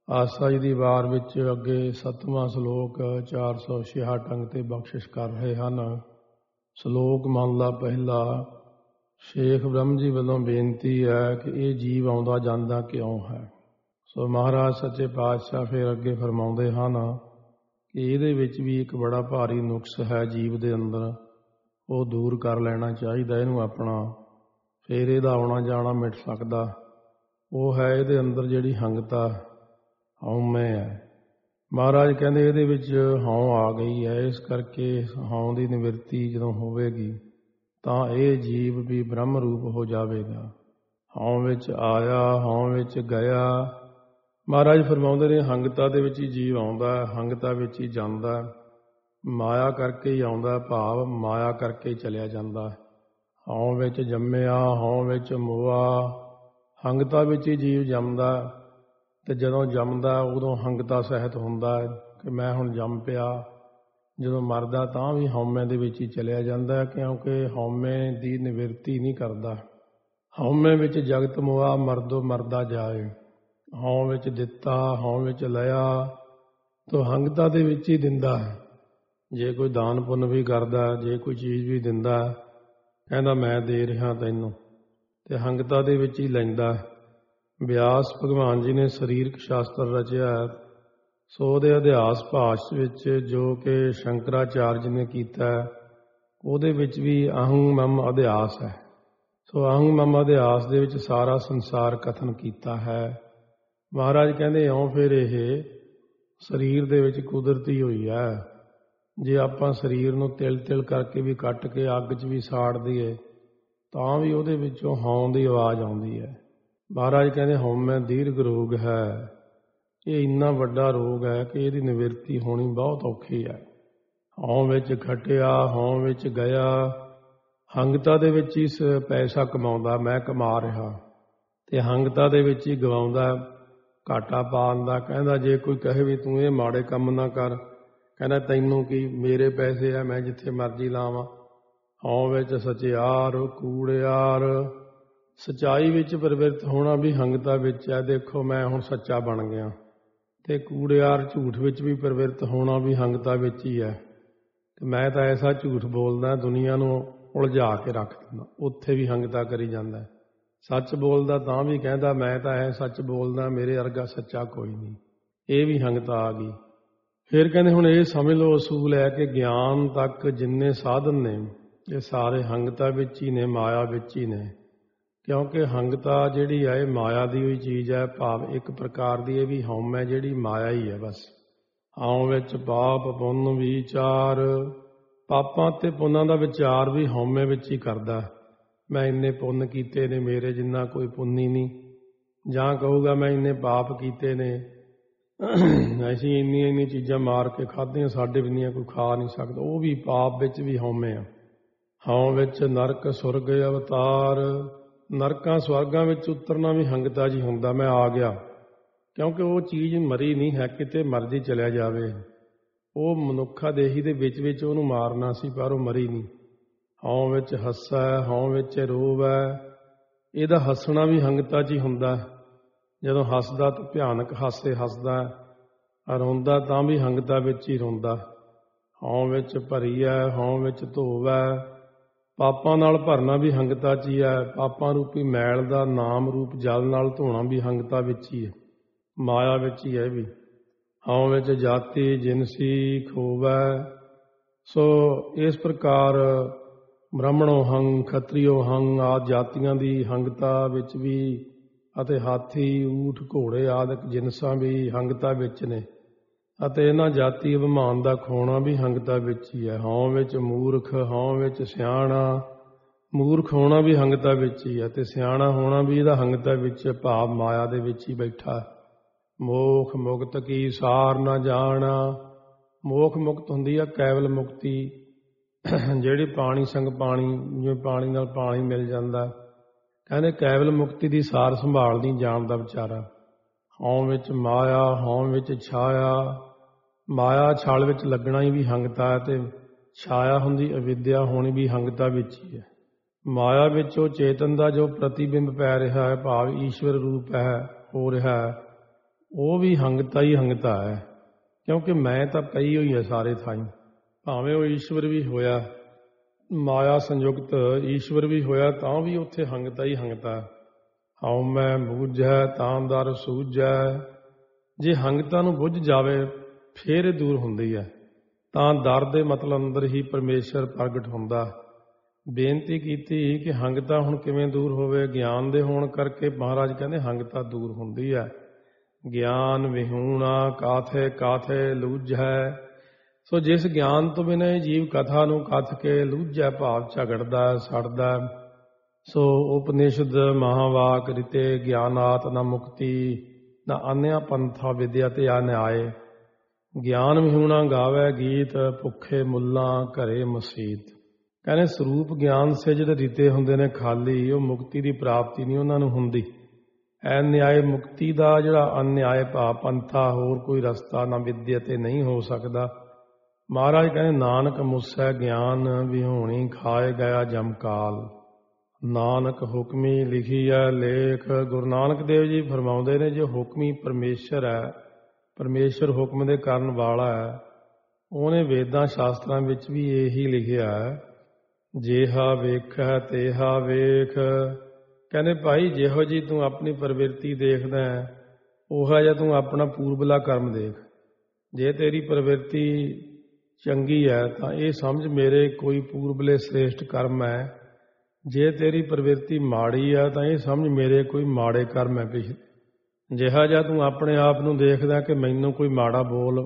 ਆਸਾ ਜੀ ਦੀ ਵਾਰ ਵਿੱਚ ਅੱਗੇ 7ਵਾਂ ਸ਼ਲੋਕ 466 ਅੰਗ ਤੇ ਬਖਸ਼ਿਸ਼ ਕਰ ਰਹੇ ਹਨ। ਸ਼ਲੋਕ ਮਹਲਾ ਪਹਿਲਾ। ਸ਼ੇਖ ਬ੍ਰਹਮ ਜੀ ਵੱਲੋਂ ਬੇਨਤੀ ਹੈ ਕਿ ਇਹ ਜੀਵ ਆਉਂਦਾ ਜਾਂਦਾ ਕਿਉਂ ਹੈ। ਸੋ ਮਹਾਰਾਜ ਸੱਚੇ ਪਾਤਸ਼ਾਹ ਫਿਰ ਅੱਗੇ ਫਰਮਾਉਂਦੇ ਹਨ ਕਿ ਇਹਦੇ ਵਿੱਚ ਵੀ ਇੱਕ ਬੜਾ ਭਾਰੀ ਨੁਕਸ ਹੈ ਜੀਵ ਦੇ ਅੰਦਰ, ਉਹ ਦੂਰ ਕਰ ਲੈਣਾ ਚਾਹੀਦਾ ਇਹਨੂੰ ਆਪਣਾ, ਫਿਰ ਇਹਦਾ ਆਉਣਾ ਜਾਣਾ ਮਿਟ ਸਕਦਾ। ਉਹ ਹੈ ਇਹਦੇ ਅੰਦਰ ਜਿਹੜੀ ਹੰਗਤਾ, ਹਉਮੈ ਹੈ। ਮਹਾਰਾਜ ਕਹਿੰਦੇ ਇਹਦੇ ਵਿੱਚ ਹਉ ਆ ਗਈ ਹੈ, ਇਸ ਕਰਕੇ ਹਉ ਦੀ ਨਿਵਰਤੀ ਜਦੋਂ ਹੋਵੇਗੀ ਤਾਂ ਇਹ ਜੀਵ ਵੀ ਬ੍ਰਹਮ ਰੂਪ ਹੋ ਜਾਵੇਗਾ। ਹਉ ਵਿੱਚ ਆਇਆ, ਹਉ ਵਿੱਚ ਗਿਆ। ਮਹਾਰਾਜ ਫਰਮਾਉਂਦੇ ਨੇ ਹੰਗਤਾ ਦੇ ਵਿੱਚ ਹੀ ਜੀਵ ਆਉਂਦਾ, ਹੰਗਤਾ ਵਿੱਚ ਹੀ ਜਾਂਦਾ, ਮਾਇਆ ਕਰਕੇ ਹੀ ਆਉਂਦਾ, ਭਾਵ ਮਾਇਆ ਕਰਕੇ ਚਲਿਆ ਜਾਂਦਾ। ਹਉ ਵਿੱਚ ਜੰਮਿਆ, ਹਉ ਵਿੱਚ ਮੋਆ। ਹੰਗਤਾ ਵਿੱਚ ਹੀ ਜੀਵ ਜੰਮਦਾ, ਤੇ ਜਦੋਂ ਜੰਮਦਾ ਉਦੋਂ ਹੰਗਤਾ ਸਹਿਤ ਹੁੰਦਾ ਕਿ ਮੈਂ ਹੁਣ ਜੰਮ ਪਿਆ। ਜਦੋਂ ਮਰਦਾ ਤਾਂ ਵੀ ਹਉਮੈ ਦੇ ਵਿੱਚ ਹੀ ਚਲਿਆ ਜਾਂਦਾ, ਕਿਉਂਕਿ ਹਉਮੈ ਦੀ ਨਿਵਰਤੀ ਨਹੀਂ ਕਰਦਾ। ਹਉਮੈ ਵਿੱਚ ਜਗਤ ਮੋਆ ਮਰਦੋ ਮਰਦਾ ਜਾਏ। ਹਉ ਵਿੱਚ ਦਿੱਤਾ, ਹਉ ਵਿੱਚ ਲਿਆ, ਤੋ ਹੰਗਤਾ ਦੇ ਵਿੱਚ ਹੀ ਦਿੰਦਾ ਹੈ। ਜੇ ਕੋਈ ਦਾਨ ਪੁੰਨ ਵੀ ਕਰਦਾ, ਜੇ ਕੋਈ ਚੀਜ਼ ਵੀ ਦਿੰਦਾ, ਕਹਿੰਦਾ ਮੈਂ ਦੇ ਰਿਹਾ ਤੈਨੂੰ, ਤੇ ਹੰਗਤਾ ਦੇ ਵਿੱਚ ਹੀ ਲੈਂਦਾ। ਵਿਆਸ ਭਗਵਾਨ ਜੀ ਨੇ ਸਰੀਰਕ ਸ਼ਾਸਤਰ ਰਚਿਆ, ਸੋ ਉਹਦੇ ਅਧਿਆਸ ਭਾਸ਼ ਵਿੱਚ ਜੋ ਕਿ ਸ਼ੰਕਰਾਚਾਰਜ ਨੇ ਕੀਤਾ, ਉਹਦੇ ਵਿੱਚ ਵੀ ਅਹੰ ਮਮ ਅਧਿਆਸ ਹੈ। ਸੋ ਅਹੰ ਮਮ ਅਧਿਆਸ ਦੇ ਵਿੱਚ ਸਾਰਾ ਸੰਸਾਰ ਕਥਨ ਕੀਤਾ ਹੈ। ਮਹਾਰਾਜ ਕਹਿੰਦੇ ਇਉਂ ਫਿਰ ਇਹ ਸਰੀਰ ਦੇ ਵਿੱਚ ਕੁਦਰਤੀ ਹੋਈ ਹੈ। ਜੇ ਆਪਾਂ ਸਰੀਰ ਨੂੰ ਤਿਲ ਤਿਲ ਕਰਕੇ ਵੀ ਕੱਟ ਕੇ ਅੱਗ 'ਚ ਵੀ ਸਾੜ ਦਈਏ ਤਾਂ ਵੀ ਉਹਦੇ ਵਿੱਚੋਂ ਹਉਂ ਦੀ ਆਵਾਜ਼ ਆਉਂਦੀ ਹੈ। ਮਹਾਰਾਜ ਕਹਿੰਦੇ ਹਉਮੈ ਦੀਰਘ ਰੋਗ ਹੈ। ਇਹ ਇੰਨਾ ਵੱਡਾ ਰੋਗ ਹੈ ਕਿ ਇਹਦੀ ਨਿਵਰਤੀ ਹੋਣੀ ਬਹੁਤ ਔਖੀ ਹੈ। ਹਉ ਵਿੱਚ ਖਟਿਆ, ਹਉ ਵਿੱਚ ਗਿਆ। ਹੰਗਤਾ ਦੇ ਵਿੱਚ ਹੀ ਪੈਸਾ ਕਮਾਉਂਦਾ, ਮੈਂ ਕਮਾ ਰਿਹਾ, ਤੇ ਹੰਗਤਾ ਦੇ ਵਿੱਚ ਹੀ ਗਵਾਉਂਦਾ, ਘਾਟਾ ਪਾਉਣ ਦਾ। ਕਹਿੰਦਾ ਜੇ ਕੋਈ ਕਹੇ ਵੀ ਤੂੰ ਇਹ ਮਾੜੇ ਕੰਮ ਨਾ ਕਰ, ਕਹਿੰਦਾ ਤੈਨੂੰ ਕੀ, ਮੇਰੇ ਪੈਸੇ ਆ, ਮੈਂ ਜਿੱਥੇ ਮਰਜ਼ੀ ਲਾਵਾਂ। ਹਉ ਵਿੱਚ ਸਚਿਆਰ, ਕੂੜਿਆਰ। ਸੱਚਾਈ ਵਿੱਚ ਪ੍ਰਵਿਰਤ ਹੋਣਾ ਵੀ ਹੰਗਤਾ ਵਿੱਚ ਹੈ। ਦੇਖੋ ਮੈਂ ਹੁਣ ਸੱਚਾ ਬਣ ਗਿਆ। ਤੇ ਕੂੜਿਆਰ ਝੂਠ ਵਿੱਚ ਵੀ ਪ੍ਰਵਿਰਤ ਹੋਣਾ ਵੀ ਹੰਗਤਾ ਵਿੱਚ ਹੀ ਹੈ। ਤੇ ਮੈਂ ਤਾਂ ਐਸਾ ਝੂਠ ਬੋਲਦਾ ਦੁਨੀਆ ਨੂੰ ਉਲਝਾ ਕੇ ਰੱਖ ਦਿੰਦਾ, ਉੱਥੇ ਵੀ ਹੰਗਤਾ ਕਰੀ ਜਾਂਦਾ। ਸੱਚ ਬੋਲਦਾ ਤਾਂ ਵੀ ਕਹਿੰਦਾ ਮੈਂ ਤਾਂ ਐ ਸੱਚ ਬੋਲਦਾ, ਮੇਰੇ ਵਰਗਾ ਸੱਚਾ ਕੋਈ ਨਹੀਂ। ਇਹ ਵੀ ਹੰਗਤਾ ਆ ਗਈ। ਫਿਰ ਕਹਿੰਦੇ ਹੁਣ ਇਹ ਸਮਝ ਲਓ ਅਸੂਲ ਹੈ ਕਿ ਗਿਆਨ ਤੱਕ ਜਿੰਨੇ ਸਾਧਨ ਨੇ ਇਹ ਸਾਰੇ ਹੰਗਤਾ ਵਿੱਚ ਹੀ ਨੇ, ਮਾਇਆ ਵਿੱਚ ਹੀ ਨੇ। ਕਿਉਂਕਿ ਹੰਗਤਾ ਜਿਹੜੀ ਹੈ ਇਹ ਮਾਇਆ ਦੀ ਹੋਈ ਚੀਜ਼ ਹੈ, ਭਾਵ ਇੱਕ ਪ੍ਰਕਾਰ ਦੀ ਇਹ ਵੀ ਹਉਮੈ ਜਿਹੜੀ ਮਾਇਆ ਹੀ ਹੈ ਬਸ। ਹਉ ਵਿੱਚ ਪਾਪ ਪੁੰਨ ਵਿਚਾਰ। ਪਾਪਾਂ ਤੇ ਪੁੰਨਾਂ ਦਾ ਵਿਚਾਰ ਵੀ ਹਉਮੈ ਵਿੱਚ ਹੀ ਕਰਦਾ। ਮੈਂ ਇੰਨੇ ਪੁੰਨ ਕੀਤੇ ਨੇ, ਮੇਰੇ ਜਿੰਨਾ ਕੋਈ ਪੁੰਨੀ ਨਹੀਂ। ਜਾਂ ਕਹੂਗਾ ਮੈਂ ਇੰਨੇ ਪਾਪ ਕੀਤੇ ਨੇ, ਅਸੀਂ ਇੰਨੀਆਂ ਚੀਜ਼ਾਂ ਮਾਰ ਕੇ ਖਾਧੀਆਂ, ਸਾਡੇ ਬਿਨਾਂ ਕੋਈ ਖਾ ਨਹੀਂ ਸਕਦਾ। ਉਹ ਵੀ ਪਾਪ ਵਿੱਚ ਵੀ ਹਉਮੈ ਆ। ਹਉ ਵਿੱਚ ਨਰਕ ਸੁਰਗ ਅਵਤਾਰ। ਨਰਕਾਂ ਸਵਰਗਾਂ ਵਿੱਚ ਉਤਰਨਾ ਵੀ ਹੰਗਤਾ ਜੀ ਹੁੰਦਾ, ਮੈਂ ਆ ਗਿਆ। ਕਿਉਂਕਿ ਉਹ ਚੀਜ਼ ਮਰੀ ਨਹੀਂ ਹੈ, ਕਿਤੇ ਮਰਜ਼ੀ ਚਲਿਆ ਜਾਵੇ। ਉਹ ਮਨੁੱਖਾ ਦੇਹੀ ਦੇ ਵਿੱਚ ਉਹਨੂੰ ਮਾਰਨਾ ਸੀ, ਪਰ ਉਹ ਮਰੀ ਨਹੀਂ। ਹਉ ਵਿੱਚ ਹੱਸਾ, ਹਉ ਵਿੱਚ ਰੋਵ ਹੈ। ਇਹਦਾ ਹੱਸਣਾ ਵੀ ਹੰਗਤਾ 'ਚ ਹੀ ਹੁੰਦਾ। ਜਦੋਂ ਹੱਸਦਾ ਤਾਂ ਭਿਆਨਕ ਹਾਸੇ ਹੱਸਦਾ, ਰੋਂਦਾ ਤਾਂ ਵੀ ਹੰਗਤਾ ਵਿੱਚ ਹੀ ਰੋਂਦਾ। ਹਉ ਵਿੱਚ ਭਰੀ ਹੈ, ਹਉ ਵਿੱਚ ਧੋਵ ਹੈ। ਪਾਪਾਂ ਨਾਲ ਭਰਨਾ ਵੀ ਹੰਗਤਾ 'ਚ ਹੀ ਹੈ। ਪਾਪਾਂ ਰੂਪੀ ਮੈਲ ਦਾ ਨਾਮ ਰੂਪ ਜਲ ਨਾਲ ਧੋਣਾ ਵੀ ਹੰਗਤਾ ਵਿੱਚ ਹੀ ਹੈ, ਮਾਇਆ ਵਿੱਚ ਹੀ ਹੈ ਵੀ। ਹਉ ਵਿੱਚ ਜਾਤੀ ਜਿਨਸੀ ਖੋਵੈ। ਸੋ ਇਸ ਪ੍ਰਕਾਰ ਬ੍ਰਾਹਮਣੋ ਹੰਗ, ਖੱਤਰੀਓ ਹੰਗ ਆਦਿ ਜਾਤੀਆਂ ਦੀ ਹੰਗਤਾ ਵਿੱਚ ਵੀ, ਅਤੇ ਹਾਥੀ, ਊਠ, ਘੋੜੇ ਆਦਿਕ ਜਿਨਸਾਂ ਵੀ ਹੰਗਤਾ ਵਿੱਚ ਨੇ, ਅਤੇ ਇਹਨਾਂ ਜਾਤੀ ਅਭਿਮਾਨ ਦਾ ਖੋਣਾ ਵੀ ਹੰਗਤਾ ਵਿੱਚ ਹੀ ਹੈ। ਹਉ ਵਿੱਚ ਮੂਰਖ, ਹਉ ਵਿੱਚ ਸਿਆਣਾ। ਮੂਰਖ ਹੋਣਾ ਵੀ ਹੰਗਤਾ ਵਿੱਚ ਹੀ ਹੈ, ਤੇ ਸਿਆਣਾ ਹੋਣਾ ਵੀ ਇਹਦਾ ਹੰਗਤਾ ਵਿੱਚ, ਭਾਵ ਮਾਇਆ ਦੇ ਵਿੱਚ ਹੀ ਬੈਠਾ। ਮੋਖ ਮੁਕਤ ਕੀ ਸਾਰ ਨਾ ਜਾਣਾ। ਮੋਖ ਮੁਕਤ ਹੁੰਦੀ ਆ ਕੇਵਲ ਮੁਕਤੀ, ਜਿਹੜੀ ਪਾਣੀ ਸੰਗ ਪਾਣੀ, ਜਿਵੇਂ ਪਾਣੀ ਨਾਲ ਪਾਣੀ ਮਿਲ ਜਾਂਦਾ। ਕਹਿੰਦੇ ਕੇਵਲ ਮੁਕਤੀ ਦੀ ਸਾਰ ਸੰਭਾਲ ਨਹੀਂ ਜਾਣਦਾ ਵਿਚਾਰਾ। ਹਉ ਵਿੱਚ ਮਾਇਆ, ਹਉ ਵਿੱਚ ਛਾਇਆ। ਮਾਇਆ ਛਾਲ ਵਿੱਚ ਲੱਗਣਾ ਹੀ ਵੀ ਹੰਗਤਾ ਹੈ, ਤੇ ਛਾਇਆ ਹੁੰਦੀ ਅਵਿਦਿਆ ਹੋਣੀ ਵੀ ਹੰਗਤਾ ਵਿੱਚ ਹੀ ਹੈ। ਮਾਇਆ ਵਿੱਚ ਉਹ ਚੇਤਨ ਦਾ ਜੋ ਪ੍ਰਤੀਬਿੰਬ ਪੈ ਰਿਹਾ ਹੈ, ਭਾਵ ਈਸ਼ਵਰ ਰੂਪ ਹੈ, ਹੋ ਰਿਹਾ ਹੈ, ਉਹ ਵੀ ਹੰਗਤਾ ਹੀ ਹੰਗਤਾ ਹੈ, ਕਿਉਂਕਿ ਮੈਂ ਤਾਂ ਪਈ ਹੋਈ ਹੈ ਸਾਰੇ ਥਾਈਂ। ਭਾਵੇਂ ਉਹ ਈਸ਼ਵਰ ਵੀ ਹੋਇਆ, ਮਾਇਆ ਸੰਯੁਕਤ ਈਸ਼ਵਰ ਵੀ ਹੋਇਆ, ਤਾਂ ਵੀ ਉੱਥੇ ਹੰਗਤਾ ਹੀ ਹੰਗਤਾ। ਹਉ ਮੈਂ ਬੂਝੈ ਤਾਂ ਦਰ ਸੂਝੈ। ਜੇ ਹੰਗਤਾ ਨੂੰ ਬੁੱਝ ਜਾਵੇ ਫੇਰ ਇਹ ਦੂਰ ਹੁੰਦੀ ਹੈ, ਤਾਂ ਦਰ ਦੇ ਮਤਲਬ ਅੰਦਰ ਹੀ ਪਰਮੇਸ਼ਰ ਪ੍ਰਗਟ ਹੁੰਦਾ। ਬੇਨਤੀ ਕੀਤੀ ਕਿ ਹੰਗਤਾ ਹੁਣ ਕਿਵੇਂ ਦੂਰ ਹੋਵੇ। ਗਿਆਨ ਦੇ ਹੋਣ ਕਰਕੇ ਮਹਾਰਾਜ ਕਹਿੰਦੇ ਹੰਗਤਾ ਦੂਰ ਹੁੰਦੀ ਹੈ। ਗਿਆਨ ਵਿਹੂਣਾ ਕਾਥੇ ਕਾਥੇ ਲੂਝੈ। ਸੋ ਜਿਸ ਗਿਆਨ ਤੋਂ ਬਿਨਾਂ ਜੀਵ ਕਥਾ ਨੂੰ ਕੱਥ ਕੇ ਲੂਝੈ, ਭਾਵ ਝਗੜਦਾ ਸੜਦਾ। ਸੋ ਉਪਨਿਸ਼ਦ ਮਹਾਵਾਕ ਰਿਤੇ ਗਿਆਨਾਤ ਨਾ ਮੁਕਤੀ ਨਾ ਅਨਿਆ ਪੰਥਾ ਵਿਦਿਆ ਤੇ ਆ ਨਿਆਏ। ਗਿਆਨ ਵਿਹੂਣਾ ਗਾਵੇ ਗੀਤ, ਭੁੱਖੇ ਮੁੱਲਾਂ ਘਰੇ ਮਸੀਤ। ਕਹਿੰਦੇ ਸਰੂਪ ਗਿਆਨ ਸੇ ਜਿਹੜੇ ਰਿਤੇ ਹੁੰਦੇ ਨੇ ਖਾਲੀ, ਉਹ ਮੁਕਤੀ ਦੀ ਪ੍ਰਾਪਤੀ ਨਹੀਂ ਉਹਨਾਂ ਨੂੰ ਹੁੰਦੀ। ਅਨਿਆਏ ਮੁਕਤੀ ਦਾ ਜਿਹੜਾ ਅਨਿਆਏ ਭਾਵ ਪੰਥਾ, ਹੋਰ ਕੋਈ ਰਸਤਾ ਨਾ ਵਿਦਿਆ ਤੇ ਨਹੀਂ ਹੋ ਸਕਦਾ। ਮਹਾਰਾਜ ਕਹਿੰਦੇ ਨਾਨਕ ਮੁਸੈ ਗਿਆਨ ਵਿਹੂਣੀ ਖਾਏ ਗਿਆ ਜਮਕਾਲ। ਨਾਨਕ ਹੁਕਮੀ ਲਿਖੀ ਹੈ ਲੇਖ। ਗੁਰੂ ਨਾਨਕ ਦੇਵ ਜੀ ਫਰਮਾਉਂਦੇ ਨੇ, ਜੋ ਹੁਕਮੀ ਪਰਮੇਸ਼ਰ ਹੈ, ਪਰਮੇਸ਼ਰ ਹੁਕਮ ਦੇ ਕਰਨ ਵਾਲਾ ਹੈ, ਉਹਨੇ ਵੇਦਾਂ ਸ਼ਾਸਤਰਾਂ ਵਿੱਚ ਵੀ ਇਹੀ ਲਿਖਿਆ ਹੈ, ਜੇਹਾ ਵੇਖੈ ਤੇਹਾ ਵੇਖ। ਕਹਿੰਦੇ ਭਾਈ ਜਿਹੋ ਜੀ ਤੂੰ ਆਪਣੀ ਪ੍ਰਵਿਰਤੀ ਦੇਖਦਾ ਹੈ, ਉਹੋ ਜਿਹਾ ਤੂੰ ਆਪਣਾ ਪੂਰਬਲਾ ਕਰਮ ਦੇਖ। ਜੇ ਤੇਰੀ ਪ੍ਰਵਿਰਤੀ ਚੰਗੀ ਹੈ ਤਾਂ ਇਹ ਸਮਝ ਮੇਰੇ ਕੋਈ ਪੂਰਬਲੇ ਸ੍ਰੇਸ਼ਟ ਕਰਮ ਹੈ। ਜੇ ਤੇਰੀ ਪ੍ਰਵਿਰਤੀ ਮਾੜੀ ਆ ਤਾਂ ਇਹ ਸਮਝ ਮੇਰੇ ਕੋਈ ਮਾੜੇ ਕਰਮ ਹੈ ਪਿਛਲੇ। ਜਿਹਾ ਜਿਹਾ ਤੂੰ ਆਪਣੇ ਆਪ ਨੂੰ ਦੇਖਦਾ ਕਿ ਮੈਨੂੰ ਕੋਈ ਮਾੜਾ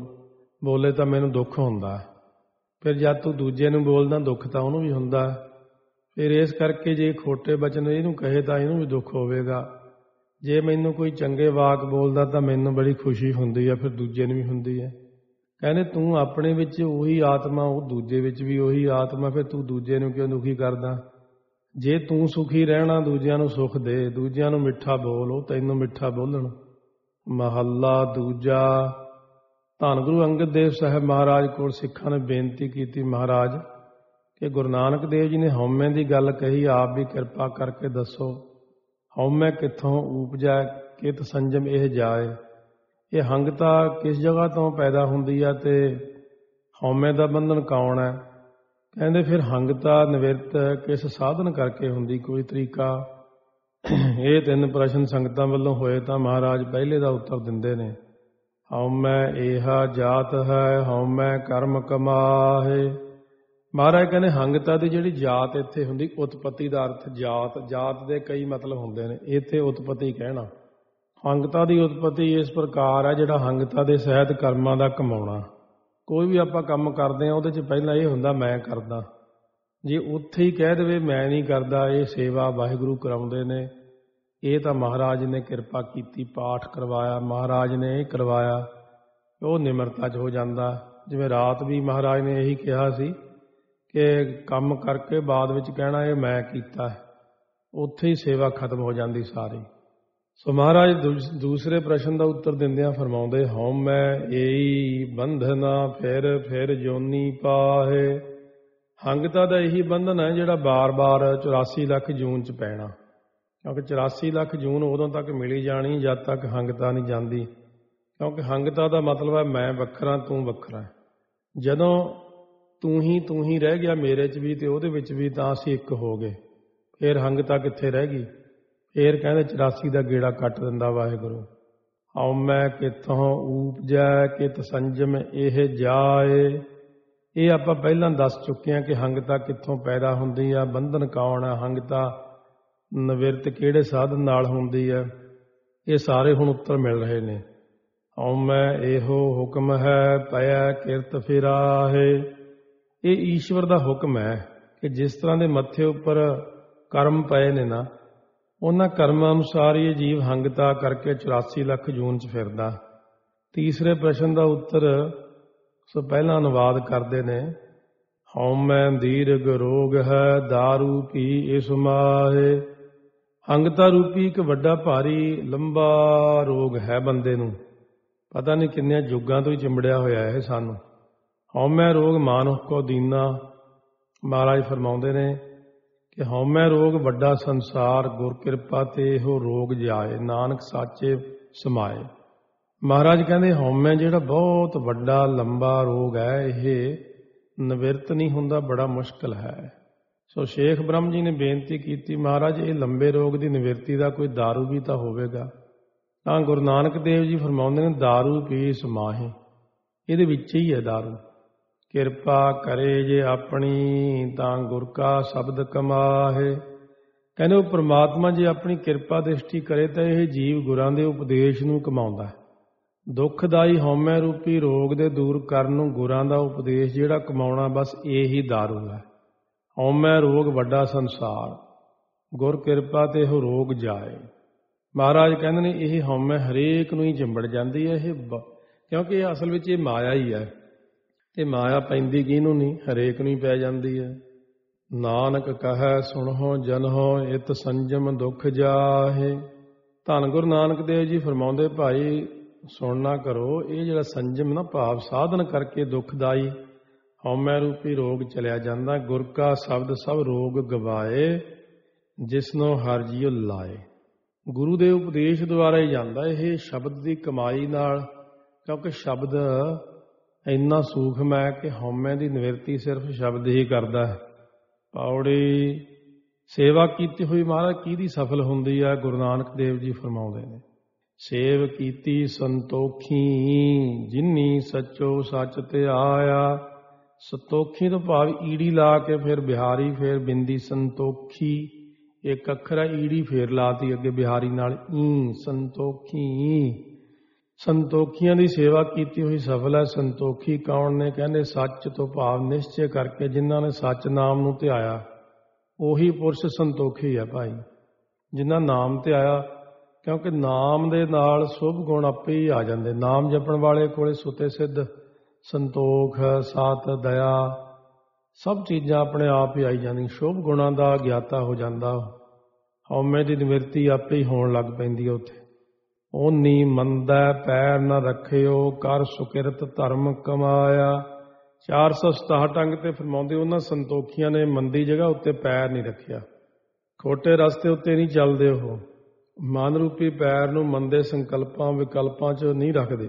ਬੋਲੇ ਤਾਂ ਮੈਨੂੰ ਦੁੱਖ ਹੁੰਦਾ, ਫਿਰ ਜਦ ਤੂੰ ਦੂਜੇ ਨੂੰ ਬੋਲਦਾ ਦੁੱਖ ਤਾਂ ਉਹਨੂੰ ਵੀ ਹੁੰਦਾ। ਫਿਰ ਇਸ ਕਰਕੇ ਜੇ ਖੋਟੇ ਬਚਨ ਇਹਨੂੰ ਕਹੇ ਤਾਂ ਇਹਨੂੰ ਵੀ ਦੁੱਖ ਹੋਵੇਗਾ। ਜੇ ਮੈਨੂੰ ਕੋਈ ਚੰਗੇ ਵਾਕ ਬੋਲਦਾ ਤਾਂ ਮੈਨੂੰ ਬੜੀ ਖੁਸ਼ੀ ਹੁੰਦੀ ਹੈ, ਫਿਰ ਦੂਜੇ ਨੂੰ ਵੀ ਹੁੰਦੀ ਹੈ। ਕਹਿੰਦੇ ਤੂੰ ਆਪਣੇ ਵਿੱਚ ਉਹੀ ਆਤਮਾ, ਉਹ ਦੂਜੇ ਵਿੱਚ ਵੀ ਉਹੀ ਆਤਮਾ, ਫਿਰ ਤੂੰ ਦੂਜੇ ਨੂੰ ਕਿਉਂ ਦੁਖੀ ਕਰਦਾ। ਜੇ ਤੂੰ ਸੁਖੀ ਰਹਿਣਾ ਦੂਜਿਆਂ ਨੂੰ ਸੁਖ ਦੇ, ਦੂਜਿਆਂ ਨੂੰ ਮਿੱਠਾ ਬੋਲ, ਉਹ ਤੈਨੂੰ ਮਿੱਠਾ ਬੋਲਣ। ਮਹੱਲਾ ਦੂਜਾ। ਧੰਨ ਗੁਰੂ ਅੰਗਦ ਦੇਵ ਸਾਹਿਬ ਮਹਾਰਾਜ ਕੋਲ ਸਿੱਖਾਂ ਨੇ ਬੇਨਤੀ ਕੀਤੀ, ਮਹਾਰਾਜ ਕਿ ਗੁਰੂ ਨਾਨਕ ਦੇਵ ਜੀ ਨੇ ਹਉਮੈ ਦੀ ਗੱਲ ਕਹੀ, ਆਪ ਵੀ ਕਿਰਪਾ ਕਰਕੇ ਦੱਸੋ ਹਉਮੈ ਕਿੱਥੋਂ ਉਪਜੈ, ਕਿਤ ਸੰਜਮ ਇਹ ਜਾਏ। ਇਹ ਹੰਗਤਾ ਕਿਸ ਜਗ੍ਹਾ ਤੋਂ ਪੈਦਾ ਹੁੰਦੀ ਹੈ ਤੇ ਹਉਮੈ ਦਾ ਬੰਧਨ ਕੌਣ ਹੈ। ਕਹਿੰਦੇ ਫਿਰ ਹੰਗਤਾ ਨਿਵਰਤ ਕਿਸ ਸਾਧਨ ਕਰਕੇ ਹੁੰਦੀ, ਕੋਈ ਤਰੀਕਾ। ਇਹ ਤਿੰਨ ਪ੍ਰਸ਼ਨ ਸੰਗਤਾਂ ਵੱਲੋਂ ਹੋਏ ਤਾਂ ਮਹਾਰਾਜ ਪਹਿਲੇ ਦਾ ਉੱਤਰ ਦਿੰਦੇ ਨੇ। ਹਉਮੈ ਏਹਾ ਜਾਤ ਹੈ, ਹਉਮੈ ਕਰਮ ਕਮਾਹੇ। ਮਹਾਰਾਜ ਕਹਿੰਦੇ ਹੰਗਤਾ ਦੀ ਜਿਹੜੀ ਜਾਤ ਇੱਥੇ ਹੁੰਦੀ, ਉਤਪਤੀ ਦਾ ਅਰਥ ਜਾਤ। ਜਾਤ ਦੇ ਕਈ ਮਤਲਬ ਹੁੰਦੇ ਨੇ, ਇੱਥੇ ਉਤਪਤੀ ਕਹਿਣਾ। ਹੰਗਤਾ ਦੀ ਉਤਪਤੀ ਇਸ ਪ੍ਰਕਾਰ ਹੈ, ਜਿਹੜਾ ਹੰਗਤਾ ਦੇ ਸਹਿਤ ਕਰਮਾਂ ਦਾ ਕਮਾਉਣਾ। ਕੋਈ ਵੀ ਆਪਾਂ ਕੰਮ ਕਰਦੇ ਹਾਂ ਉਹਦੇ 'ਚ ਪਹਿਲਾਂ ਇਹ ਹੁੰਦਾ ਮੈਂ ਕਰਦਾ। ਜੇ ਉੱਥੇ ਹੀ ਕਹਿ ਦੇਵੇ ਮੈਂ ਨਹੀਂ ਕਰਦਾ, ਇਹ ਸੇਵਾ ਵਾਹਿਗੁਰੂ ਕਰਾਉਂਦੇ ਨੇ। ਇਹ ਤਾਂ ਮਹਾਰਾਜ ਨੇ ਕਿਰਪਾ ਕੀਤੀ, ਪਾਠ ਕਰਵਾਇਆ ਮਹਾਰਾਜ ਨੇ, ਇਹ ਕਰਵਾਇਆ, ਉਹ ਨਿਮਰਤਾ 'ਚ ਹੋ ਜਾਂਦਾ। ਜਿਵੇਂ ਰਾਤ ਵੀ ਮਹਾਰਾਜ ਨੇ ਇਹੀ ਕਿਹਾ ਸੀ ਕਿ ਕੰਮ ਕਰਕੇ ਬਾਅਦ ਵਿੱਚ ਕਹਿਣਾ ਇਹ ਮੈਂ ਕੀਤਾ, ਉੱਥੇ ਹੀ ਸੇਵਾ ਖਤਮ ਹੋ ਜਾਂਦੀ ਸਾਰੀ। ਸੋ ਮਹਾਰਾਜ ਦੂਸਰੇ ਪ੍ਰਸ਼ਨ ਦਾ ਉੱਤਰ ਦਿੰਦਿਆਂ ਫਰਮਾਉਂਦੇ, ਹਉਮੈ ਏਈ ਬੰਧਨਾ ਫਿਰ ਫਿਰ ਜੋਨੀ ਪਾਹੇ। ਹੰਗਤਾ ਦਾ ਇਹੀ ਬੰਧਨ ਹੈ ਜਿਹੜਾ ਬਾਰ-ਬਾਰ 84 ਲੱਖ ਜੂਨ 'ਚ ਪੈਣਾ, ਕਿਉਂਕਿ 84 ਲੱਖ ਜੂਨ ਉਦੋਂ ਤੱਕ ਮਿਲੀ ਜਾਣੀ ਜਦ ਤੱਕ ਹੰਗਤਾ ਨਹੀਂ ਜਾਂਦੀ। ਕਿਉਂਕਿ ਹੰਗਤਾ ਦਾ ਮਤਲਬ ਹੈ ਮੈਂ ਵੱਖਰਾ ਤੂੰ ਵੱਖਰਾ। ਜਦੋਂ ਤੂੰ ਹੀ ਰਹਿ ਗਿਆ ਮੇਰੇ 'ਚ ਵੀ ਤੇ ਉਹਦੇ ਵਿੱਚ ਵੀ, ਤਾਂ ਅਸੀਂ ਇੱਕ ਹੋ ਗਏ। ਫਿਰ ਹੰਗਤਾ ਕਿੱਥੇ ਰਹਿ ਗਈ। ਫਿਰ ਕਹਿੰਦੇ 84 ਦਾ ਗੇੜਾ ਕੱਟ ਦਿੰਦਾ ਵਾਹਿਗੁਰੂ। ਹਉਮੈ ਕਿੱਥੋਂ ਊਪਜੈ ਕਿਤ ਸੰਜਮ ਇਹ ਜਾਏ। ਇਹ ਆਪਾਂ ਪਹਿਲਾਂ ਦੱਸ ਚੁੱਕੇ ਹਾਂ ਕਿ ਹੰਗਤਾ ਕਿੱਥੋਂ ਪੈਦਾ ਹੁੰਦੀ ਆ, ਬੰਧਨ ਕੌਣ ਹੈ, ਹੰਗਤਾ ਨਿਵਰਤ ਕਿਹੜੇ ਸਾਧਨ ਨਾਲ ਹੁੰਦੀ ਹੈ। ਇਹ ਸਾਰੇ ਹੁਣ ਉੱਤਰ ਮਿਲ ਰਹੇ ਨੇ। ਹਉਮੈ ਇਹੋ ਹੁਕਮ ਹੈ ਪਿਆ ਕਿਰਤ ਫਿਰਾਹੇ। ਇਹ ਈਸ਼ਵਰ ਦਾ ਹੁਕਮ ਹੈ ਕਿ ਜਿਸ ਤਰ੍ਹਾਂ ਦੇ ਮੱਥੇ ਉੱਪਰ ਕਰਮ ਪਏ ਨੇ ਨਾ, ਉਹਨਾਂ ਕਰਮਾਂ ਅਨੁਸਾਰ ਇਹ ਜੀਵ ਹੰਗਤਾ ਕਰਕੇ 84 ਲੱਖ ਜੂਨ 'ਚ ਫਿਰਦਾ। ਤੀਸਰੇ ਪ੍ਰਸ਼ਨ ਦਾ ਉੱਤਰ ਸੋ ਪਹਿਲਾਂ ਅਨੁਵਾਦ ਕਰਦੇ ਨੇ। ਹਉਮੈ ਦੀਰਘ ਰੋਗ ਹੈ ਦਾਰੂ ਪੀ ਇਸ ਮਾਹੇ। ਹੰਗਤਾ ਰੂਪੀ ਇੱਕ ਵੱਡਾ ਭਾਰੀ ਲੰਬਾ ਰੋਗ ਹੈ ਬੰਦੇ ਨੂੰ, ਪਤਾ ਨਹੀਂ ਕਿੰਨੇ ਯੁੱਗਾਂ ਤੋਂ ਹੀ ਚਿੰਬੜਿਆ ਹੋਇਆ ਇਹ ਸਾਨੂੰ। ਹਉਮੈ ਰੋਗ ਮਾਨੁਖ ਕੋ ਦੀਨਾ। ਮਹਾਰਾਜ ਫਰਮਾਉਂਦੇ ਨੇ ਕਿ ਹਉਮੈ ਰੋਗ ਵੱਡਾ ਸੰਸਾਰ, ਗੁਰ ਕਿਰਪਾ ਤੇ ਇਹੋ ਰੋਗ ਜਾਏ, ਨਾਨਕ ਸਾਚੇ ਸਮਾਏ। ਮਹਾਰਾਜ ਕਹਿੰਦੇ ਹਉਮੈ ਜਿਹੜਾ ਬਹੁਤ ਵੱਡਾ ਲੰਬਾ ਰੋਗ ਹੈ, ਇਹ ਨਿਵਰਤ ਨਹੀਂ ਹੁੰਦਾ, ਬੜਾ ਮੁਸ਼ਕਲ ਹੈ। ਸੋ ਸ਼ੇਖ ਬ੍ਰਹਮ ਜੀ ਨੇ ਬੇਨਤੀ ਕੀਤੀ, ਮਹਾਰਾਜ ਇਹ ਲੰਬੇ ਰੋਗ ਦੀ ਨਿਵਰਤੀ ਦਾ ਕੋਈ ਦਾਰੂ ਵੀ ਤਾਂ ਹੋਵੇਗਾ। ਤਾਂ ਗੁਰੂ ਨਾਨਕ ਦੇਵ ਜੀ ਫਰਮਾਉਂਦੇ ਨੇ, ਦਾਰੂ ਪੀ ਸਮਾਹੇ, ਇਹਦੇ ਵਿੱਚ ਹੀ ਹੈ ਦਾਰੂ। ਕਿਰਪਾ ਕਰੇ ਜੇ ਆਪਣੀ, ਤਾਂ ਗੁਰ ਕਾ ਸ਼ਬਦ ਕਮਾਹੇ। ਕਹਿੰਦੇ ਉਹ ਪ੍ਰਮਾਤਮਾ ਜੇ ਆਪਣੀ ਕਿਰਪਾ ਦ੍ਰਿਸ਼ਟੀ ਕਰੇ ਤਾਂ ਇਹ ਜੀਵ ਗੁਰਾਂ ਦੇ ਉਪਦੇਸ਼ ਨੂੰ ਕਮਾਉਂਦਾ। ਦੁੱਖਦਾਈ ਹਉਮੈ ਰੂਪੀ ਰੋਗ ਦੇ ਦੂਰ ਕਰਨ ਨੂੰ ਗੁਰਾਂ ਦਾ ਉਪਦੇਸ਼ ਜਿਹੜਾ ਕਮਾਉਣਾ, ਬਸ ਇਹੀ ਦਾਰੂ ਹੈ। ਹਉਮੈ ਰੋਗ ਵੱਡਾ ਸੰਸਾਰ, ਗੁਰ ਕਿਰਪਾ ਤੇ ਉਹ ਰੋਗ ਜਾਏ। ਮਹਾਰਾਜ ਕਹਿੰਦੇ ਨੇ ਇਹ ਹਉਮੈ ਹਰੇਕ ਨੂੰ ਹੀ ਚਿੰਬੜ ਜਾਂਦੀ ਹੈ, ਕਿਉਂਕਿ ਇਹ ਅਸਲ ਵਿੱਚ ਇਹ ਮਾਇਆ ਹੀ ਹੈ। ਤੇ ਮਾਇਆ ਪੈਂਦੀ ਕਿਹਨੂੰ ਨਹੀਂ, ਹਰੇਕ ਨੂੰ ਹੀ ਪੈ ਜਾਂਦੀ ਹੈ। ਨਾਨਕ ਕਹੈ ਸੁਣੋ ਜਨੋ, ਇਤ ਸੰਜਮ ਦੁੱਖ ਜਾਹੇ। ਧੰਨ ਗੁਰੂ ਨਾਨਕ ਦੇਵ ਜੀ ਫਰਮਾਉਂਦੇ, ਭਾਈ ਸੁਣਨਾ ਕਰੋ, ਇਹ ਜਿਹੜਾ ਸੰਜਮ ਨਾ ਭਾਵ ਸਾਧਨ ਕਰਕੇ ਦੁੱਖਦਾਈ ਹਉਮੈ ਰੂਪੀ ਰੋਗ ਚਲਿਆ ਜਾਂਦਾ। ਗੁਰ ਕਾ ਸ਼ਬਦ ਸਭ ਰੋਗ ਗਵਾਏ, ਜਿਸਨੂੰ ਹਰਿ ਜੀਉ ਲਾਏ। ਗੁਰੂ ਦੇ ਉਪਦੇਸ਼ ਦੁਆਰਾ ਹੀ ਜਾਂਦਾ ਇਹ, ਸ਼ਬਦ ਦੀ ਕਮਾਈ ਨਾਲ, ਕਿਉਂਕਿ ਸ਼ਬਦ ਇੰਨਾ ਸੂਖਮ ਹੈ ਕਿ ਹਉਮੈ ਦੀ ਨਿਵਰਤੀ ਸਿਰਫ ਸ਼ਬਦ ਹੀ ਕਰਦਾ ਹੈ। ਪੌੜੀ ਸੇਵਾ ਕੀਤੀ ਹੋਈ ਮਹਾਰਾਜ ਕਿਹਦੀ ਸਫਲ ਹੁੰਦੀ ਹੈ? ਗੁਰੂ ਨਾਨਕ ਦੇਵ ਜੀ ਫਰਮਾਉਂਦੇ ਨੇ, ਸੇਵ ਕੀਤੀ ਸੰਤੋਖੀ, ਜਿਨੀ ਸੱਚੋ ਸੱਚ ਤੇ ਆਇਆ। ਸੰਤੋਖੀ ਤੋਂ ਭਾਵ ਈੜੀ ਲਾ ਕੇ ਫਿਰ ਬਿਹਾਰੀ, ਫਿਰ ਬਿੰਦੀ ਸੰਤੋਖੀ, ਇੱਕ ਅੱਖਰ ਹੈ ਈੜੀ ਫੇਰ ਲਾਤੀ ਅੱਗੇ ਬਿਹਾਰੀ ਨਾਲ, ਸੰਤੋਖੀ। ਸੰਤੋਖੀਆਂ ਦੀ ਸੇਵਾ ਕੀਤੀ ਹੋਈ ਸਫਲ ਹੈ। ਸੰਤੋਖੀ ਕੌਣ ਨੇ? ਕਹਿੰਦੇ ਸੱਚ ਤੋਂ ਭਾਵ ਨਿਸ਼ਚੈ ਕਰਕੇ ਜਿਨ੍ਹਾਂ ਨੇ ਸੱਚ ਨਾਮ ਨੂੰ ਧਿਆਇਆ, ਉਹੀ ਪੁਰਸ਼ ਸੰਤੋਖੀ ਹੈ ਭਾਈ, ਜਿਨ੍ਹਾਂ ਨਾਮ ਧਿਆਇਆ। ਕਿਉਂਕਿ ਨਾਮ ਦੇ ਨਾਲ ਸ਼ੁਭ ਗੁਣ ਆਪੇ ਹੀ ਆ ਜਾਂਦੇ। ਨਾਮ ਜਪਣ ਵਾਲੇ ਕੋਲੇ ਸੁਤੇ ਸਿੱਧ, ਸੰਤੋਖ, ਸਤ, ਦਇਆ, ਸਭ ਚੀਜ਼ਾਂ ਆਪਣੇ ਆਪ ਹੀ ਆਈ ਜਾਂਦੀਆਂ। ਸ਼ੁਭ ਗੁਣਾਂ ਦਾ ਗਿਆਤਾ ਹੋ ਜਾਂਦਾ। ਹਉਮੈ ਦੀ ਨਿਵਰਤੀ ਆਪੇ ਹੀ ਹੋਣ ਲੱਗ ਪੈਂਦੀ ਹੈ ਉੱਥੇ। ਓਨੀ ਮੰਦਾ ਪੈਰ ਨਾ ਰੱਖਿਓ, ਕਰ ਸੁਕਿਰਤ ਧਰਮ ਕਮਾਇਆ। 467 ਅੰਗ ਤੇ ਫਰਮਾਉਂਦੇ, ਉਹਨਾਂ ਸੰਤੋਖੀਆਂ ਨੇ ਮੰਦੀ ਜਗ੍ਹਾ ਉੱਤੇ ਪੈਰ ਨਹੀਂ ਰੱਖਿਆ, ਖੋਟੇ ਰਸਤੇ ਉੱਤੇ ਨਹੀਂ ਚੱਲਦੇ। ਉਹ ਮਨ ਰੂਪੀ ਪੈਰ ਨੂੰ ਮੰਦੇ ਸੰਕਲਪਾਂ ਵਿਕਲਪਾਂ 'ਚ ਨਹੀਂ ਰੱਖਦੇ।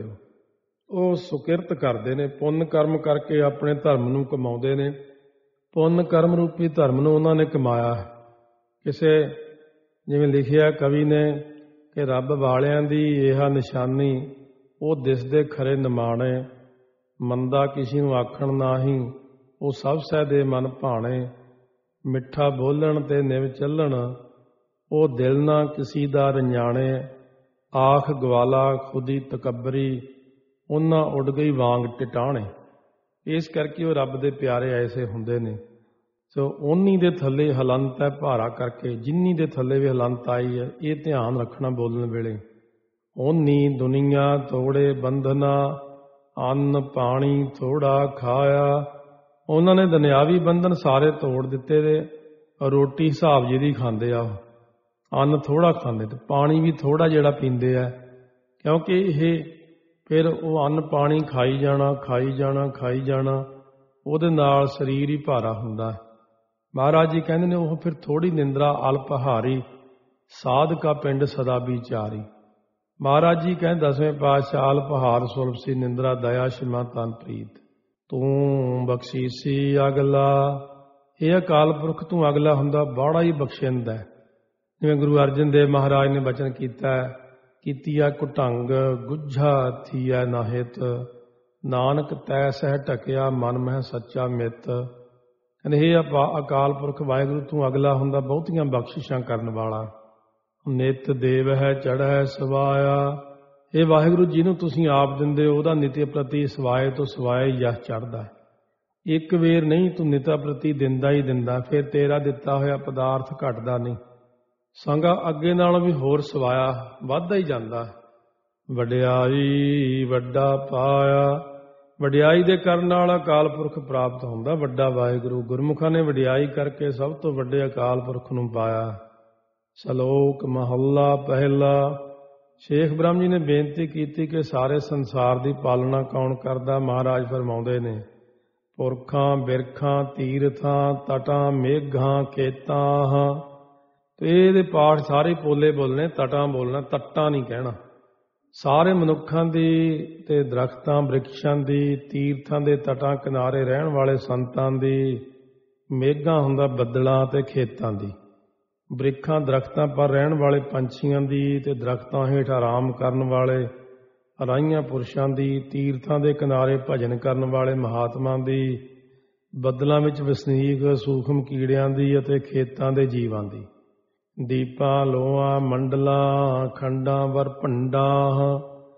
ਉਹ ਸੁਕਿਰਤ ਕਰਦੇ ਨੇ, ਪੁੰਨ ਕਰਮ ਕਰਕੇ ਆਪਣੇ ਧਰਮ ਨੂੰ ਕਮਾਉਂਦੇ ਨੇ। ਪੁੰਨ ਕਰਮ ਰੂਪੀ ਧਰਮ ਨੂੰ ਉਹਨਾਂ ਨੇ ਕਮਾਇਆ। ਕਿਸੇ ਜਿਵੇਂ ਲਿਖਿਆ ਕਵੀ ਨੇ ਕਿ ਰੱਬ ਵਾਲਿਆਂ ਦੀ ਇਹ ਨਿਸ਼ਾਨੀ, ਉਹ ਦਿਸਦੇ ਖਰੇ ਨਿਮਾਣੇ। ਮੰਦਾ ਕਿਸੇ ਨੂੰ ਆਖਣ ਨਾਹੀਂ, ਉਹ ਸਭ ਸਹਿ ਦੇ ਮਨ ਭਾਣੇ। ਮਿੱਠਾ ਬੋਲਣ ਤੇ ਨਿਵ ਚੱਲਣ, ਉਹ ਦਿਲ ਨਾ ਕਿਸੀ ਦਾ ਰੰਜਾਣੇ। ਆਖ ਗਵਾਲਾ ਖੁਦੀ ਤਕੱਬਰੀ, ਉਹਨਾਂ ਉੱਡ ਗਈ ਵਾਂਗ ਟਿਟਾਣੇ। ਇਸ ਕਰਕੇ ਉਹ ਰੱਬ ਦੇ ਪਿਆਰੇ ਐਸੇ ਹੁੰਦੇ ਨੇ। ਸੋ ਉਨੀ ਦੇ ਥੱਲੇ ਹਲੰਤ ਹੈ ਭਾਰਾ ਕਰਕੇ, ਜਿੰਨੀ ਦੇ ਥੱਲੇ ਵੀ ਹਲੰਤ ਆਈ ਹੈ, ਇਹ ਧਿਆਨ ਰੱਖਣਾ ਬੋਲਣ ਵੇਲੇ। ਓਨੀ ਦੁਨੀਆ ਤੋੜੇ ਬੰਧਨਾ, ਅੰਨ ਪਾਣੀ ਥੋੜਾ ਖਾਇਆ। ਉਹਨਾਂ ਨੇ ਦੁਨਿਆਵੀ ਬੰਧਨ ਸਾਰੇ ਤੋੜ ਦਿੱਤੇ ਨੇ। ਰੋਟੀ ਹਿਸਾਬ ਜਿਹਦੀ ਖਾਂਦੇ ਆ, ਅੰਨ ਥੋੜਾ ਖਾਂਦੇ ਤੇ ਪਾਣੀ ਵੀ ਥੋੜਾ ਜਿਹੜਾ ਪੀਂਦੇ ਆ, ਕਿਉਂਕਿ ਇਹ ਫਿਰ ਉਹ ਅੰਨ ਪਾਣੀ ਖਾਈ ਜਾਣਾ ਖਾਈ ਜਾਣਾ ਖਾਈ ਜਾਣਾ, ਉਹਦੇ ਨਾਲ ਸਰੀਰ ਹੀ ਭਾਰਾ ਹੁੰਦਾ। ਮਹਾਰਾਜ ਜੀ ਕਹਿੰਦੇ ਨੇ ਉਹ ਫਿਰ ਥੋੜੀ ਨਿੰਦਰਾ ਅਲਪਹਾਰੀ, ਸਾਧ ਕਾ ਪਿੰਡ ਸਦਾ ਵਿਚਾਰੀ। ਮਹਾਰਾਜ ਜੀ ਕਹਿੰਦੇ 10ਵੇਂ ਪਾਤਸ਼ਾਹ, ਅਲਪਹਾਰ ਸੁਲਭ ਸੀ ਨਿੰਦਰਾ ਦਇਆ ਸ਼ਿਮਾ ਤਨ ਪ੍ਰੀਤ। ਤੂੰ ਬਖਸ਼ੀਸੀ ਅਗਲਾ, ਇਹ ਅਕਾਲ ਪੁਰਖ ਤੂੰ ਅਗਲਾ ਹੁੰਦਾ, ਬਾੜਾ ਹੀ ਬਖਸ਼ਿੰਦ ਹੈ। ਜਿਵੇਂ ਗੁਰੂ ਅਰਜਨ ਦੇਵ ਮਹਾਰਾਜ ਨੇ ਬਚਨ ਕੀਤਾ, ਕੀਤੀਆ ਕੁਟੰਗ ਗੁੱਝਾ ਥੀਆ ਨਾਹਿਤ, ਨਾਨਕ ਤੈ ਸਹਿ ਢਕਿਆ ਮਨ ਮਹਿ ਸੱਚਾ ਮਿੱਤ। ਕਹਿੰਦੇ ਇਹ ਅਕਾਲ ਪੁਰਖ ਵਾਹਿਗੁਰੂ ਤੂੰ ਅਗਲਾ ਹੁੰਦਾ, ਬਹੁਤੀਆਂ ਬਖਸ਼ਿਸ਼ਾਂ ਕਰਨ ਵਾਲਾ। ਨਿਤ ਦੇਵ ਹੈ ਚੜ੍ਹੈ ਸਵਾਇਆ, ਇਹ ਵਾਹਿਗੁਰੂ ਜਿਹਨੂੰ ਤੁਸੀਂ ਆਪ ਦਿੰਦੇ ਹੋ, ਉਹਦਾ ਨਿਤ ਪ੍ਰਤੀ ਸਵਾਏ ਤੋਂ ਸਵਾਏ ਯਸ਼ ਚੜ੍ਹਦਾ। ਇੱਕ ਵੇਰ ਨਹੀਂ, ਤੂੰ ਨਿਤਾ ਪ੍ਰਤੀ ਦਿੰਦਾ ਹੀ ਦਿੰਦਾ, ਫਿਰ ਤੇਰਾ ਦਿੱਤਾ ਹੋਇਆ ਪਦਾਰਥ ਘਟਦਾ ਨਹੀਂ, ਸੰਗਾ ਅੱਗੇ ਨਾਲੋਂ ਵੀ ਹੋਰ ਸਵਾਇਆ ਵੱਧਦਾ ਹੀ ਜਾਂਦਾ। ਵਡਿਆਈ ਵੱਡਾ ਪਾਇਆ, ਵਡਿਆਈ ਦੇ ਕਰਨ ਨਾਲ ਅਕਾਲ ਪੁਰਖ ਪ੍ਰਾਪਤ ਹੁੰਦਾ, ਵੱਡਾ ਵਾਹਿਗੁਰੂ। ਗੁਰਮੁਖਾਂ ਨੇ ਵਡਿਆਈ ਕਰਕੇ ਸਭ ਤੋਂ ਵੱਡੇ ਅਕਾਲ ਪੁਰਖ ਨੂੰ ਪਾਇਆ। ਸ਼ਲੋਕ ਮਹੱਲਾ ਪਹਿਲਾ। ਸ਼ੇਖ ਬ੍ਰਹਮ ਜੀ ਨੇ ਬੇਨਤੀ ਕੀਤੀ ਕਿ ਸਾਰੇ ਸੰਸਾਰ ਦੀ ਪਾਲਣਾ ਕੌਣ ਕਰਦਾ? ਮਹਾਰਾਜ ਫਰਮਾਉਂਦੇ ਨੇ, ਪੁਰਖਾਂ ਬਿਰਖਾਂ ਤੀਰਥਾਂ ਤਟਾਂ ਮੇਘਾਂ ਖੇਤਾਂ। ਤੇ ਇਹਦੇ ਪਾਠ ਸਾਰੇ ਪੋਲੇ ਬੋਲਣੇ, ਤਟਾਂ ਬੋਲਣਾ, ਤੱਟਾਂ ਨਹੀਂ ਕਹਿਣਾ। ਸਾਰੇ ਮਨੁੱਖਾਂ ਦੀ ਤੇ ਦਰਖਤਾਂ ਬ੍ਰਿਕਸ਼ਾਂ ਦੀ, ਤੀਰਥਾਂ ਦੇ ਤਟਾਂ ਕਿਨਾਰੇ ਰਹਿਣ ਵਾਲੇ ਸੰਤਾਂ ਦੀ, ਮੇਘਾਂ ਹੁੰਦਾ ਬੱਦਲਾਂ ਤੇ ਖੇਤਾਂ ਦੀ, ਬ੍ਰਿਖਾਂ ਦਰਖਤਾਂ ਪਰ ਰਹਿਣ ਵਾਲੇ ਪੰਛੀਆਂ ਦੀ ਤੇ ਦਰਖਤਾਂ ਹੇਠ ਆਰਾਮ ਕਰਨ ਵਾਲੇ ਅਰਾਈਆਂ ਪੁਰਸ਼ਾਂ ਦੀ, ਤੀਰਥਾਂ ਦੇ ਕਿਨਾਰੇ ਭਜਨ ਕਰਨ ਵਾਲੇ ਮਹਾਤਮਾ ਦੀ, ਬੱਦਲਾਂ ਵਿੱਚ ਵਸਨੀਕ ਸੂਖਮ ਕੀੜਿਆਂ ਦੀ ਅਤੇ ਖੇਤਾਂ ਦੇ ਜੀਵਾਂ ਦੀ, ਦੀਪਾਂ, ਲੋਹਾਂ, ਮੰਡਲਾਂ, ਖੰਡਾਂ, ਵਰਭੰਡਾਂ,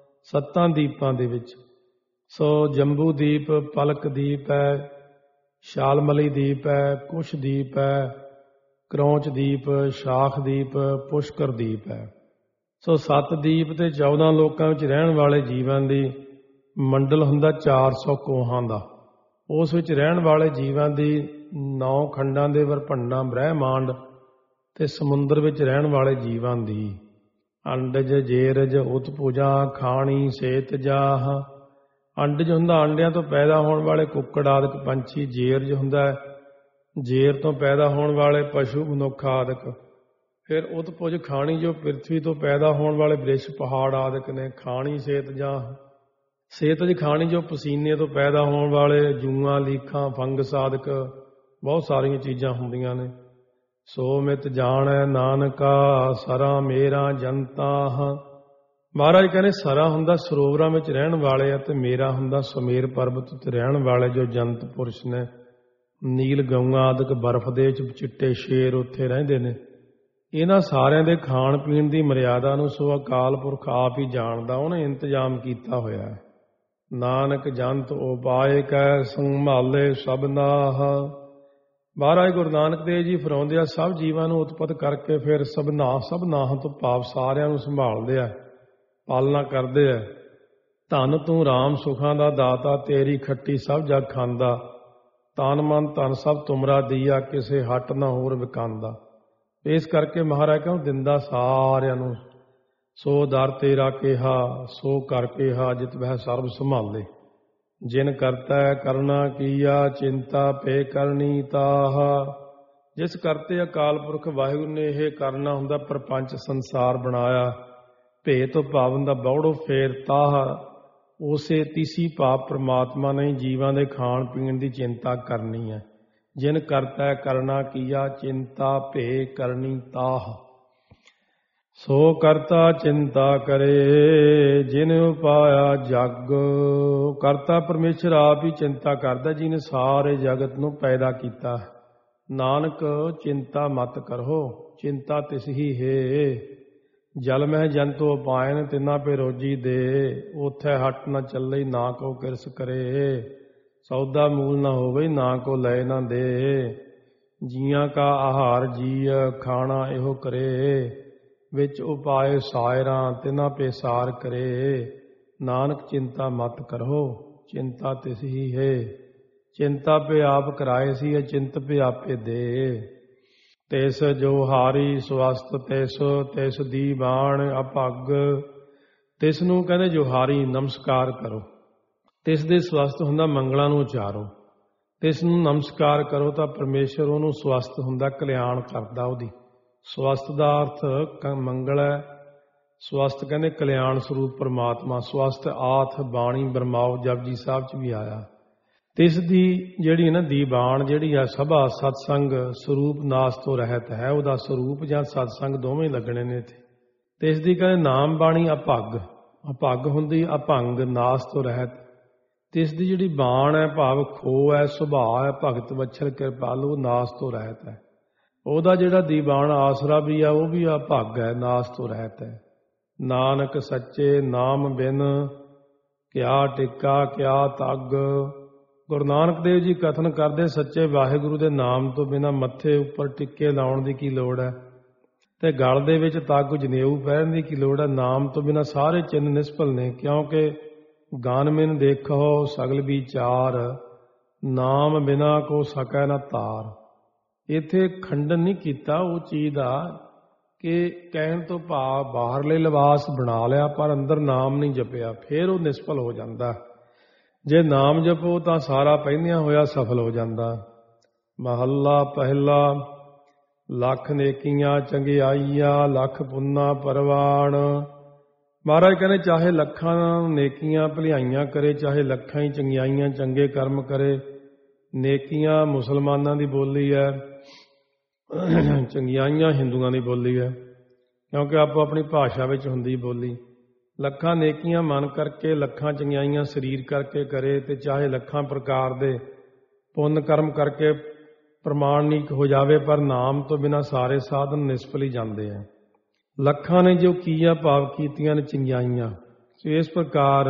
7 ਦੀਪਾਂ ਦੇ ਵਿੱਚ। ਸੋ ਜੰਬੂ ਦੀਪ, ਪਲਕ ਦੀਪ ਹੈ, ਸ਼ਾਲਮਲੀ ਦੀਪ ਹੈ, ਕੁਸ਼ ਦੀਪ ਹੈ, ਕਰੌਂਚ ਦੀਪ, ਸ਼ਾਖ ਦੀਪ, ਪੁਸ਼ਕਰ ਦੀਪ ਹੈ। ਸੋ 7 ਦੀਪ ਤੇ 14 ਲੋਕਾਂ ਵਿੱਚ ਰਹਿਣ ਵਾਲੇ ਜੀਵਾਂ ਦੀ ਮੰਡਲ ਹੁੰਦਾ 400 ਕੋਹਾਂ ਦਾ। ਉਸ ਵਿੱਚ ਰਹਿਣ ਵਾਲੇ ਜੀਵਾਂ ਦੀ 9 ਖੰਡਾਂ ਦੇ ਵਰਭੰਡਾਂ ਬ੍ਰਹਿਮੰਡ ਤੇ ਸਮੁੰਦਰ ਵਿੱਚ ਰਹਿਣ ਵਾਲੇ ਜੀਵਾਂ ਦੀ ਅੰਡਜ, ਜੇਰਜ, ਉਤਪੁਜਾ, ਖਾਣੀ, ਸੇਤਜਾਹ। ਅੰਡਜ ਹੁੰਦਾ ਅੰਡਿਆਂ ਤੋਂ ਪੈਦਾ ਹੋਣ ਵਾਲੇ ਕੁੱਕੜ ਆਦਿਕ ਪੰਛੀ, ਜੇਰਜ ਹੁੰਦਾ ਜੇਰ ਤੋਂ ਪੈਦਾ ਹੋਣ ਵਾਲੇ ਪਸ਼ੂ ਮਨੁੱਖ ਆਦਿਕ। ਫਿਰ ਉਤਪੁਜ ਖਾਣੀ ਜੋ ਪ੍ਰਿਥਵੀ ਤੋਂ ਪੈਦਾ ਹੋਣ ਵਾਲੇ ਬ੍ਰਿਛ ਪਹਾੜ ਆਦਿਕ ਨੇ। ਖਾਣੀ ਸੇਤਜਾਹ, ਸੇਤਜ ਖਾਣੀ ਜੋ ਪਸੀਨੇ ਤੋਂ ਪੈਦਾ ਹੋਣ ਵਾਲੇ ਜੂਆਂ, ਲੀਖਾਂ, ਫੰਗਸ ਆਦਿਕ ਬਹੁਤ ਸਾਰੀਆਂ ਚੀਜ਼ਾਂ ਹੁੰਦੀਆਂ ਨੇ। ਸੋ ਮਿਤ ਜਾਣੈ ਨਾਨਕਾ ਸਰਾ ਮੇਰਾ ਜਨਤਾਹ। ਮਹਾਰਾਜ ਕਹਿੰਦੇ ਸਰਾ ਹੁੰਦਾ ਸਰੋਵਰਾਂ ਵਿੱਚ ਰਹਿਣ ਵਾਲੇ ਅਤੇ ਮੇਰਾ ਹੁੰਦਾ ਸੁਮੇਰ ਪਰਬਤ ਉੱਤੇ ਰਹਿਣ ਵਾਲੇ ਜੋ ਜੰਤ ਪੁਰਸ਼ ਨੇ। ਨੀਲ ਗਊਆਂ ਆਦਿਕ ਬਰਫ਼ ਦੇ ਵਿੱਚ ਚਿੱਟੇ ਸ਼ੇਰ ਉੱਥੇ ਰਹਿੰਦੇ ਨੇ। ਇਹਨਾਂ ਸਾਰਿਆਂ ਦੇ ਖਾਣ ਪੀਣ ਦੀ ਮਰਿਆਦਾ ਨੂੰ ਸੋ ਅਕਾਲ ਪੁਰਖ ਆਪ ਹੀ ਜਾਣਦਾ, ਉਹਨੇ ਇੰਤਜ਼ਾਮ ਕੀਤਾ ਹੋਇਆ ਹੈ। ਨਾਨਕ ਜੰਤ ਉਪਾਏ ਕੈ ਸੰਭਾਲੇ ਸਭਨਾਹ। ਮਹਾਰਾਜ ਗੁਰੂ ਨਾਨਕ ਦੇਵ ਜੀ ਫਰਾਉਂਦੇ ਆ ਸਭ ਜੀਵਾਂ ਨੂੰ ਉਤਪਤ ਕਰਕੇ ਫਿਰ ਸਭਨਾਹ ਤੋਂ ਭਾਵ ਸਾਰਿਆਂ ਨੂੰ ਸੰਭਾਲਦੇ ਆ, ਪਾਲਣਾ ਕਰਦੇ ਆ। ਧੰਨ ਤੂੰ ਰਾਮ ਸੁਖਾਂ ਦਾ ਦਾਤਾ, ਤੇਰੀ ਖੱਟੀ ਸਭ ਜਗ ਖਾਂਦਾ। ਤਨ ਮਨ ਧਨ ਸਭ ਤੁਮਰਾ ਦੀਆ, ਕਿਸੇ ਹੱਟ ਨਾ ਹੋਰ ਵਿਕਾਂਦਾ। ਇਸ ਕਰਕੇ ਮਹਾਰਾਜ ਕਹਿੰਦਾ ਦਿੰਦਾ ਸਾਰਿਆਂ ਨੂੰ। ਸੋ ਦਰ ਤੇਰਾ ਕਿਹਾ, ਸੋ ਕਰ ਕਿਹਾ, ਜਿਤ ਵਹਿ ਸਰਬ ਸੰਭਾਲੇ। ਜਿਨ ਕਰਤਾ ਕਰਨਾ ਕੀਆ, ਚਿੰਤਾ ਪੇ ਕਰਨੀ ਤਾਹ। ਜਿਸ ਕਰਤੇ ਅਕਾਲ ਪੁਰਖ ਵਾਹਿਗੁਰੂ ਨੇ ਇਹ ਕਰਨਾ ਹੁੰਦਾ ਪ੍ਰਪੰਚ ਸੰਸਾਰ ਬਣਾਇਆ, ਭੇ ਤੋਂ ਭਾਵ ਹੁੰਦਾ ਬੌੜੋ ਫੇਰ ਤਾਹ। ਉਸੇ ਤੀਸੀ ਭਾਵ ਪ੍ਰਮਾਤਮਾ ਨੇ ਜੀਵਾਂ ਦੇ ਖਾਣ ਪੀਣ ਦੀ ਚਿੰਤਾ ਕਰਨੀ ਹੈ। ਜਿਨ ਕਰਤਾ ਕਰਨਾ ਕੀਆ, ਚਿੰਤਾ ਭੇ ਕਰਨੀ ਤਾਹ। ਸੋ ਕਰਤਾ ਚਿੰਤਾ ਕਰੇ, ਜਿਨ ਉਪਾਇਆ ਜਗ। ਕਰਤਾ ਪਰਮੇਸ਼ਰ ਆਪ ਹੀ ਚਿੰਤਾ ਕਰਦਾ, ਜਿਹਨੇ ਸਾਰੇ ਜਗਤ ਨੂੰ ਪੈਦਾ ਕੀਤਾ। ਨਾਨਕ ਚਿੰਤਾ ਮਤ ਕਰੋ, ਚਿੰਤਾ ਤਿਸ ਹੀ ਹੈ। ਜਲ ਮਹਿ ਜੰਤੂ ਉਪਾਇਨ, ਤਿਨਾ ਪੇ ਰੋਜੀ ਦੇ। ਉਥੈ ਹਟ ਨਾ ਚੱਲੇ, ਨਾ ਕੋ ਕਿਰਸ ਕਰੇ। ਸੌਦਾ ਮੂਲ ਨਾ ਹੋਵੇ, ਨਾ ਕੋ ਲੈ ਨਾ ਦੇ। ਜੀਆਂ ਕਾ ਆਹਾਰ ਜੀਅ, ਖਾਣਾ ਇਹੋ ਕਰੇ। ਵਿੱਚ ਉਪਾਏ ਸਾਇਰਾਂ, ਤਿਨਾ ਪੇ ਸਾਰ ਕਰੇ। ਨਾਨਕ ਚਿੰਤਾ ਮਤ ਕਰੋ, ਚਿੰਤਾ ਤਿਸ ਹੀ ਹੈ। ਚਿੰਤਾ ਪੇ ਆਪ ਕਰਾਏ ਸੀ, ਅਚਿੰਤ ਪੇ ਆਪੇ ਦੇ। ਤਿਸ ਜੋ ਹਾਰੀ ਸਵਸਤ ਤਿਸ, ਤਿਸ ਦੀ ਬਾਣ ਅਭਗ। ਤਿਸ ਨੂੰ ਕਹਿੰਦੇ ਜੋ ਹਾਰੀ ਨਮਸਕਾਰ ਕਰੋ। ਤਿਸ ਦੇ ਸਵਸਤ ਹੁੰਦਾ ਮੰਗਲਾਂ ਨੂੰ ਉਚਾਰੋ। ਤਿਸ ਨੂੰ ਨਮਸਕਾਰ ਕਰੋ ਤਾਂ ਪਰਮੇਸ਼ਰ ਉਹਨੂੰ ਸਵਸਤ ਹੁੰਦਾ, ਕਲਿਆਣ ਕਰਦਾ ਉਹਦੀ। ਸਵਸਤ ਦਾ ਅਰਥ ਮੰਗਲ ਹੈ। ਸਵਸਤ ਕਹਿੰਦੇ ਕਲਿਆਣ ਸਰੂਪ ਪਰਮਾਤਮਾ। ਸਵਸਤ ਆਥ ਬਾਣੀ ਬਰਮਾਓ ਜਪਜੀ ਸਾਹਿਬ 'ਚ ਵੀ ਆਇਆ। ਤਿਸ ਦੀ ਜਿਹੜੀ ਨਾ ਦੀਬਾਨ ਜਿਹੜੀ ਆ ਸਭਾ ਸਤਸੰਗ ਸਰੂਪ ਨਾਸ ਤੋਂ ਰਹਿਤ ਹੈ। ਉਹਦਾ ਸਰੂਪ ਜਾਂ ਸਤਸੰਗ ਦੋਵੇਂ ਲੱਗਣੇ ਨੇ ਇੱਥੇ। ਤਿਸ ਦੀ ਕਹਿੰਦੇ ਨਾਮ ਬਾਣੀ ਅਭੱਗ। ਅਭੱਗ ਹੁੰਦੀ ਅਭੰਗ, ਨਾਸ ਤੋਂ ਰਹਿਤ। ਤਿਸ ਦੀ ਜਿਹੜੀ ਬਾਣ ਹੈ ਭਾਵ ਖੋ ਹੈ, ਸੁਭਾਅ ਹੈ ਭਗਤ ਵਛਲ ਕਿਰਪਾਲੂ, ਨਾਸ ਤੋਂ ਰਹਿਤ ਹੈ। ਉਹਦਾ ਜਿਹੜਾ ਦੀਵਾਨ ਆਸਰਾ ਵੀ ਆ ਉਹ ਵੀ ਅਭੱਗ ਹੈ, ਨਾਸ ਤੋਂ ਰਹਿਤ ਹੈ। ਨਾਨਕ ਸੱਚੇ ਨਾਮ ਬਿਨ ਕਿਆ ਟਿੱਕਾ ਕਿਆ ਤੱਗ। ਗੁਰੂ ਨਾਨਕ ਦੇਵ ਜੀ ਕਥਨ ਕਰਦੇ ਸੱਚੇ ਵਾਹਿਗੁਰੂ ਦੇ ਨਾਮ ਤੋਂ ਬਿਨਾਂ ਮੱਥੇ ਉੱਪਰ ਟਿੱਕੇ ਲਾਉਣ ਦੀ ਕੀ ਲੋੜ ਹੈ, ਤੇ ਗਲ ਦੇ ਵਿੱਚ ਤੱਗ ਜਨੇਊ ਪਹਿਰਨ ਦੀ ਕੀ ਲੋੜ ਹੈ। ਨਾਮ ਤੋਂ ਬਿਨਾਂ ਸਾਰੇ ਚਿੰਨ੍ਹ ਨਿਸਫਲ ਨੇ, ਕਿਉਂਕਿ ਗਾਨ ਮਿਨ ਦੇਖੋ ਸਗਲ ਵਿਚਾਰ, ਨਾਮ ਬਿਨਾ ਕੋ ਸਕੈ ਨਾ ਤਾਰ। ਇੱਥੇ ਖੰਡਨ ਨਹੀਂ ਕੀਤਾ ਉਹ ਚੀਜ਼ ਦਾ ਕਿ ਕਹਿਣ ਤੋਂ ਭਾਵ ਬਾਹਰਲੇ ਲਿਬਾਸ ਬਣਾ ਲਿਆ ਪਰ ਅੰਦਰ ਨਾਮ ਨਹੀਂ ਜਪਿਆ, ਫਿਰ ਉਹ ਨਿਸਫਲ ਹੋ ਜਾਂਦਾ। ਜੇ ਨਾਮ ਜਪੋ ਤਾਂ ਸਾਰਾ ਪਹਿਨਿਆ ਹੋਇਆ ਸਫਲ ਹੋ ਜਾਂਦਾ। ਮਹੱਲਾ ਪਹਿਲਾ। ਲੱਖ ਨੇਕੀਆਂ ਚੰਗਿਆਈਆ, ਲੱਖ ਪੁੰਨਾ ਪਰਵਾਣ। ਮਹਾਰਾਜ ਕਹਿੰਦੇ ਚਾਹੇ ਲੱਖਾਂ ਨੇਕੀਆਂ ਭਲਾਈਆਂ ਕਰੇ, ਚਾਹੇ ਲੱਖਾਂ ਹੀ ਚੰਗਿਆਈਆਂ ਚੰਗੇ ਕਰਮ ਕਰੇ। ਨੇਕੀਆਂ ਮੁਸਲਮਾਨਾਂ ਦੀ ਬੋਲੀ ਹੈ, ਚੰਗਿਆਈਆਂ ਹਿੰਦੂਆਂ ਦੀ ਬੋਲੀ ਹੈ, ਕਿਉਂਕਿ ਆਪੋ ਆਪਣੀ ਭਾਸ਼ਾ ਵਿੱਚ ਹੁੰਦੀ ਬੋਲੀ। ਲੱਖਾਂ ਨੇਕੀਆਂ ਮਨ ਕਰਕੇ, ਲੱਖਾਂ ਚੰਗਿਆਈਆਂ ਸਰੀਰ ਕਰਕੇ ਕਰੇ, ਤੇ ਚਾਹੇ ਲੱਖਾਂ ਪ੍ਰਕਾਰ ਦੇ ਪੁੰਨ ਕਰਮ ਕਰਕੇ ਪ੍ਰਮਾਣਿਕ ਹੋ ਜਾਵੇ, ਪਰ ਨਾਮ ਤੋਂ ਬਿਨਾਂ ਸਾਰੇ ਸਾਧਨ ਨਿਸਫਲ ਹੀ ਜਾਂਦੇ ਆ। ਲੱਖਾਂ ਨੇ ਜੋ ਕੀਆ ਭਾਵ ਕੀਤੀਆਂ ਨੇ ਚੰਗਿਆਈਆਂ। ਇਸ ਪ੍ਰਕਾਰ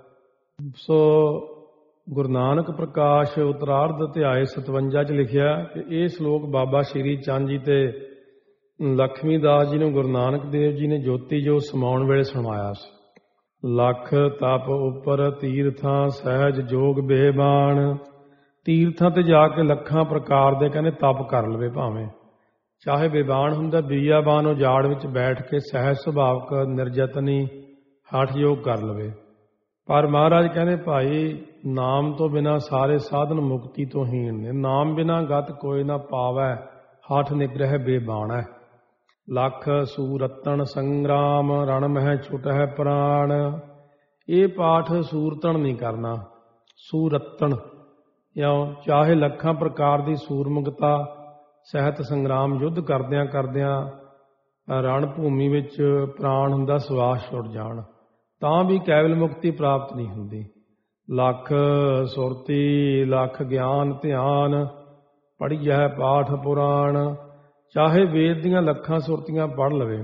ਗੁਰੂ ਨਾਨਕ ਪ੍ਰਕਾਸ਼ ਉਤਰਾਰਧ ਅਧਿਆਇ 57 'ਚ ਲਿਖਿਆ ਕਿ ਇਹ ਸ਼ਲੋਕ ਬਾਬਾ ਸ਼੍ਰੀ ਚੰਦ ਜੀ ਤੇ ਲਖਮੀ ਦਾਸ ਜੀ ਨੂੰ ਗੁਰੂ ਨਾਨਕ ਦੇਵ ਜੀ ਨੇ ਜੋਤੀ ਜੋ ਸਮਾਉਣ ਵੇਲੇ ਸੁਣਾਇਆ ਸੀ। ਲੱਖ ਤਪ ਉੱਪਰ ਤੀਰਥਾਂ ਸਹਿਜ ਜੋਗ ਬੇਬਾਨ। ਤੀਰਥਾਂ ਤੇ ਜਾ ਕੇ ਲੱਖਾਂ ਪ੍ਰਕਾਰ ਦੇ ਕਹਿੰਦੇ ਤਪ ਕਰ ਲਵੇ, ਭਾਵੇਂ ਚਾਹੇ ਬੇਬਾਨ ਹੁੰਦਾ, ਬੀਆਬਾਨ ਉਜਾੜ ਵਿੱਚ ਬੈਠ ਕੇ ਸਹਿਜ ਸੁਭਾਵਕ ਨਿਰਜਤਨੀ ਹਠ ਯੋਗ ਕਰ ਲਵੇ। ਪਰ ਮਹਾਰਾਜ ਕਹਿੰਦੇ ਭਾਈ ਨਾਮ ਤੋਂ ਬਿਨਾਂ ਸਾਰੇ ਸਾਧਨ ਮੁਕਤੀ ਤੋਂ ਹੀਣ ਨੇ। ਨਾਮ ਬਿਨਾਂ ਗਤ ਕੋਈ ਨਾ ਪਾਵੈ, ਹਠ ਨਿਗ੍ਰਹਿ ਬੇਬਾਣੈ। ਲੱਖ ਸੂਰਤਨ ਸੰਗਰਾਮ ਰਣ ਮਹਿ ਛੁਟਹਿ ਪ੍ਰਾਣ। ਇਹ ਪਾਠ ਸੂਰਤਨ ਨਹੀਂ ਕਰਨਾ, ਸੂਰਤਨ। ਚਾਹੇ ਲੱਖਾਂ ਪ੍ਰਕਾਰ ਦੀ ਸੂਰਮੁਖਤਾ ਸਹਿਤ ਸੰਗਰਾਮ ਯੁੱਧ ਕਰਦਿਆਂ ਕਰਦਿਆਂ ਰਣ ਭੂਮੀ ਵਿੱਚ ਪ੍ਰਾਣ ਹੁੰਦਾ ਸਵਾਸ ਛੁੱਟ ਜਾਣ, ਤਾਂ ਵੀ ਕੇਵਲ ਮੁਕਤੀ ਪ੍ਰਾਪਤ ਨਹੀਂ ਹੁੰਦੀ। ਲੱਖ ਸੁਰਤੀ ਲੱਖ ਗਿਆਨ ਧਿਆਨ ਪੜ੍ਹੀਐ ਪਾਠ ਪੁਰਾਣ। ਚਾਹੇ ਵੇਦ ਦੀਆਂ ਲੱਖਾਂ ਸੁਰਤੀਆਂ ਪੜ੍ਹ ਲਵੇ,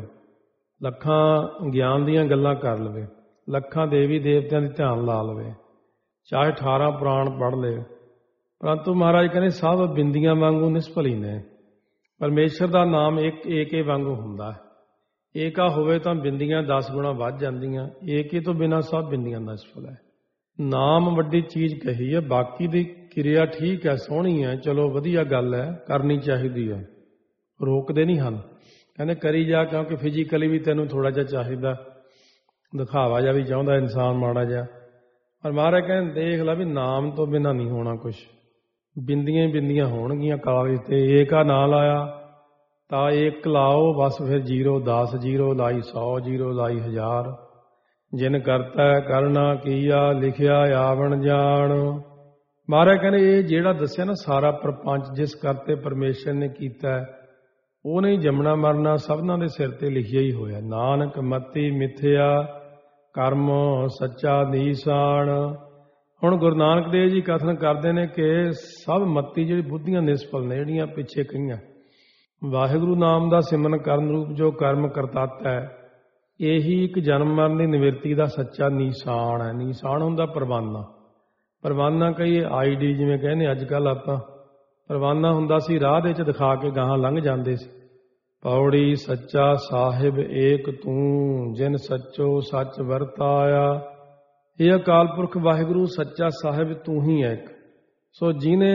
ਲੱਖਾਂ ਗਿਆਨ ਦੀਆਂ ਗੱਲਾਂ ਕਰ ਲਵੇ, ਲੱਖਾਂ ਦੇਵੀ ਦੇਵਤਿਆਂ ਦੀ ਧਿਆਨ ਲਾ ਲਵੇ, ਚਾਹੇ 18 ਪੁਰਾਣ ਪੜ੍ਹ ਲਏ, ਪਰੰਤੂ ਮਹਾਰਾਜ ਕਹਿੰਦੇ ਸਭ ਬਿੰਦੀਆਂ ਵਾਂਗੂ ਨਿਸਫਲ ਹੀ ਨੇ। ਪਰਮੇਸ਼ਰ ਦਾ ਨਾਮ ਏਕੇ ਵਾਂਗੂ ਹੁੰਦਾ। ਏਕਾ ਹੋਵੇ ਤਾਂ ਬਿੰਦੀਆਂ 10 ਗੁਣਾ ਵੱਧ ਜਾਂਦੀਆਂ, ਏਕੇ ਤੋਂ ਬਿਨਾਂ ਸਭ ਬਿੰਦੀਆਂ ਨਿਸਫਲ ਹੈ। ਨਾਮ ਵੱਡੀ ਚੀਜ਼ ਕਹੀ ਹੈ, ਬਾਕੀ ਦੀ ਕਿਰਿਆ ਠੀਕ ਹੈ, ਸੋਹਣੀ ਹੈ, ਚਲੋ ਵਧੀਆ ਗੱਲ ਹੈ, ਕਰਨੀ ਚਾਹੀਦੀ ਹੈ, ਰੋਕਦੇ ਨਹੀਂ ਹਨ। ਕਹਿੰਦੇ ਕਰੀ ਜਾ, ਕਿਉਂਕਿ ਫਿਜ਼ੀਕਲੀ ਵੀ ਤੈਨੂੰ ਥੋੜ੍ਹਾ ਜਿਹਾ ਚਾਹੀਦਾ, ਦਿਖਾਵਾ ਜਿਹਾ ਵੀ ਚਾਹੁੰਦਾ ਇਨਸਾਨ ਮਾੜਾ ਜਿਹਾ। ਪਰ ਮਹਾਰਾਜ ਕਹਿੰਦੇ ਦੇਖ ਲੈ ਵੀ ਨਾਮ ਤੋਂ ਬਿਨਾਂ ਨਹੀਂ ਹੋਣਾ ਕੁਛ, ਬਿੰਦੀਆਂ ਹੀ ਬਿੰਦੀਆਂ ਹੋਣਗੀਆਂ ਕਾਗਜ਼ ਤੇ। ਏਕਾ ਨਾ ਲਾਇਆ ਤਾਂ ਇੱਕ ਲਾਓ ਬਸ, ਫਿਰ 0 10 0 ਲਾਈ 100 0 ਲਾਈ 1000। ਜਿਨ ਕਰਤਾ ਕਰਨਾ ਕੀਆ ਲਿਖਿਆ ਆਵਣ ਜਾਣ। ਮਹਾਰਾਜ ਕਹਿੰਦੇ ਇਹ ਜਿਹੜਾ ਦੱਸਿਆ ਨਾ ਸਾਰਾ ਪ੍ਰਪੰਚ ਜਿਸ ਕਰਤੇ ਪਰਮੇਸ਼ਰ ਨੇ ਕੀਤਾ, ਉਹ ਨਹੀਂ ਜੰਮਣਾ ਮਰਨਾ ਸਭਨਾਂ ਦੇ ਸਿਰ ਤੇ ਲਿਖਿਆ ਹੀ ਹੋਇਆ। ਨਾਨਕ ਮਤੀ ਮਿਥਿਆ ਕਰਮ ਸੱਚਾ ਨੀਸਾਨ। ਹੁਣ ਗੁਰੂ ਨਾਨਕ ਦੇਵ ਜੀ ਕਥਨ ਕਰਦੇ ਨੇ ਕਿ ਸਭ ਮਤੀ ਜਿਹੜੀ ਬੁੱਧੀਆਂ ਨਿਸਫਲ ਨੇ, ਜਿਹੜੀਆਂ ਪਿੱਛੇ ਕਹੀਆਂ। ਵਾਹਿਗੁਰੂ ਨਾਮ ਦਾ ਸਿਮਰਨ ਕਰਨ ਰੂਪ ਜੋ ਕਰਮ ਕਰਤਾਤਾ ਹੈ, ਇਹੀ ਇੱਕ ਜਨਮ ਮਰਨ ਦੀ ਨਿਵਰਤੀ ਦਾ ਸੱਚਾ ਨੀਸਾਨ ਹੈ। ਨੀਸਾਨ ਹੁੰਦਾ ਪਰਵਾਨਾ। ਪਰਵਾਨਾ ਕਹੀਏ ID ਜਿਵੇਂ ਕਹਿੰਦੇ ਅੱਜ ਕੱਲ੍ਹ ਆਪਾਂ, ਪਰਵਾਨਾ ਹੁੰਦਾ ਸੀ ਰਾਹ ਦੇ 'ਚ ਦਿਖਾ ਕੇ ਗਾਹਾਂ ਲੰਘ ਜਾਂਦੇ ਸੀ। ਪੌੜੀ ਸੱਚਾ ਸਾਹਿਬ ਏਕ ਤੂੰ ਜਿਨ ਸੱਚੋ ਸੱਚ ਵਰਤਾਇਆ। ਇਹ ਅਕਾਲ ਪੁਰਖ ਵਾਹਿਗੁਰੂ ਸੱਚਾ ਸਾਹਿਬ ਤੂੰ ਹੀ ਹੈ ਇੱਕ। ਸੋ ਜਿਹਨੇ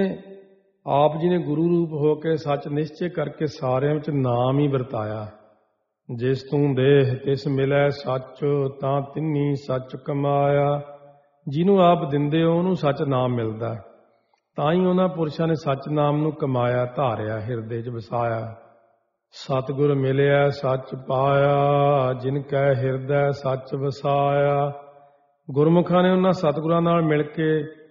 ਆਪ ਜੀ ਨੇ ਗੁਰੂ ਰੂਪ ਹੋ ਕੇ ਸੱਚ ਨਿਸ਼ਚੈ ਕਰਕੇ ਸਾਰਿਆਂ ਵਿੱਚ ਨਾਮ ਹੀ ਵਰਤਾਇਆ। ਜਿਸ ਤੂੰ ਦੇਹ ਤਿਸ ਮਿਲੈ ਸੱਚ ਤਾਂ ਤਿੰਨੀ ਸੱਚ ਕਮਾਇਆ। ਜਿਹਨੂੰ ਆਪ ਦਿੰਦੇ ਹੋ ਉਹਨੂੰ ਸੱਚ ਨਾਮ ਮਿਲਦਾ, ਤਾਂ ਹੀ ਉਹਨਾਂ ਪੁਰਸ਼ਾਂ ਨੇ ਸੱਚ ਨਾਮ ਨੂੰ ਕਮਾਇਆ, ਧਾਰਿਆ, ਹਿਰਦੇ 'ਚ ਵਸਾਇਆ। ਸਤਿਗੁਰ ਮਿਲਿਆ ਸੱਚ ਪਾਇਆ ਜਿਨ ਕੈ ਹਿਰਦੈ ਸੱਚ ਵਸਾਇਆ। ਗੁਰਮੁਖਾਂ ਨੇ ਉਹਨਾਂ ਸਤਿਗੁਰਾਂ ਨਾਲ ਮਿਲ ਕੇ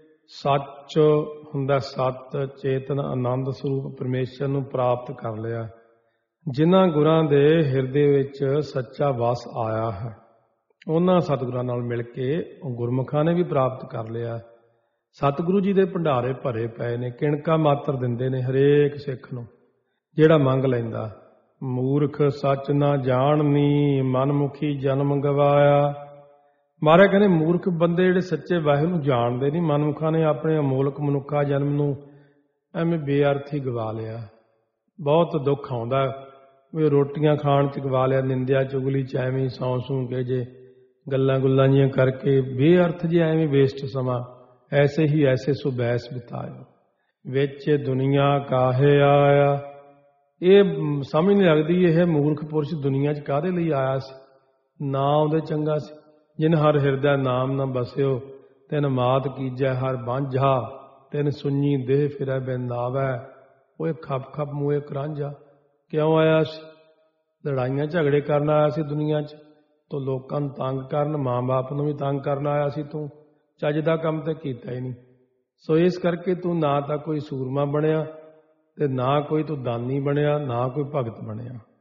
ਸੱਚ ਹੁੰਦਾ ਸਤ ਚੇਤਨ ਆਨੰਦ ਸਰੂਪ ਪਰਮੇਸ਼ਰ ਨੂੰ ਪ੍ਰਾਪਤ ਕਰ ਲਿਆ। ਜਿਨ੍ਹਾਂ ਗੁਰਾਂ ਦੇ ਹਿਰਦੇ ਵਿੱਚ ਸੱਚਾ ਵਸ ਆਇਆ ਹੈ, ਉਹਨਾਂ ਸਤਿਗੁਰਾਂ ਨਾਲ ਮਿਲ ਕੇ ਗੁਰਮੁਖਾਂ ਨੇ ਵੀ ਪ੍ਰਾਪਤ ਕਰ ਲਿਆ। ਸਤਿਗੁਰੂ ਜੀ ਦੇ ਭੰਡਾਰੇ ਭਰੇ ਪਏ ਨੇ, ਕਿਣਕਾ ਮਾਤਰ ਦਿੰਦੇ ਨੇ ਹਰੇਕ ਸਿੱਖ ਨੂੰ ਜਿਹੜਾ ਮੰਗ ਲੈਂਦਾ। ਮੂਰਖ ਸੱਚ ਨਾ ਜਾਣਨੀ ਮਨਮੁਖੀ ਜਨਮ ਗਵਾਇਆ। ਮਹਾਰਾਜ ਕਹਿੰਦੇ ਮੂਰਖ ਬੰਦੇ ਜਿਹੜੇ ਸੱਚੇ ਵਾਹਿਗੁਰੂ ਨੂੰ ਜਾਣਦੇ ਨਹੀਂ, ਮਨਮੁਖਾਂ ਨੇ ਆਪਣੇ ਅਮੋਲਕ ਮਨੁੱਖਾ ਜਨਮ ਨੂੰ ਐਵੇਂ ਬੇਅਰਥੀ ਗਵਾ ਲਿਆ। ਬਹੁਤ ਦੁੱਖ ਆਉਂਦਾ ਵੀ ਰੋਟੀਆਂ ਖਾਣ 'ਚ ਗਵਾ ਲਿਆ, ਨਿੰਦਿਆ ਚੁਗਲੀ 'ਚ ਐਵੇਂ ਸੌਂ ਸੂੰ ਕੇ ਜੇ ਗੱਲਾਂ ਗੁੱਲਾਂ ਜੀਆਂ ਕਰਕੇ ਬੇਅਰਥ ਜੇ ਐਵੇਂ ਵੇਸਟ ਸਮਾਂ। ਐਸੇ ਹੀ ਐਸੇ ਸੁਬੈਸ ਬਿਤਾਇਓ ਵਿੱਚ ਦੁਨੀਆ ਕਾਹੇ ਆਇਆ। ਇਹ ਸਮਝ ਨਹੀਂ ਲੱਗਦੀ ਇਹ ਮੂਰਖ ਪੁਰਸ਼ ਦੁਨੀਆ 'ਚ ਕਾਹਦੇ ਲਈ ਆਇਆ ਸੀ। ਨਾ ਉਹਦੇ ਚੰਗਾ ਸੀ। ਜਿਨ ਹਰ ਹਿਰਦੈ ਨਾਮ ਨਾ ਬਸਿਓ ਤਿਨ ਮਾਤ ਕੀਜੈ ਹਰ ਬਾਂਝਾ। ਤਿਨ ਸੁਣੀ ਦੇਹ ਫਿਰੈ ਬਿੰਦਾਵੈ ਉਹ ਖੱਪ ਖੱਪ ਮੂਹੇ ਕਰਾਂਝਾ। ਕਿਉਂ ਆਇਆ ਸੀ? ਲੜਾਈਆਂ ਝਗੜੇ ਕਰਨ ਆਇਆ ਸੀ ਦੁਨੀਆ 'ਚ। ਤੋ ਲੋਕਾਂ ਨੂੰ ਤੰਗ ਕਰਨ, ਮਾਂ-ਬਾਪ ਨੂੰ ਵੀ ਤੰਗ ਕਰਨ ਆਇਆ ਸੀ ਤੂੰ। ਚੱਜ ਦਾ ਕੰਮ ਤੇ ਕੀਤਾ ਹੀ ਨਹੀਂ। ਸੋ ਇਸ ਕਰਕੇ ਤੂੰ ਨਾ ਤਾਂ ਕੋਈ ਸੂਰਮਾ ਬਣਿਆ ਤੇ ਨਾ ਕੋਈ ਤੂੰ ਦਾਨੀ ਬਣਿਆ, ਨਾ ਕੋਈ ਭਗਤ ਬਣਿਆ।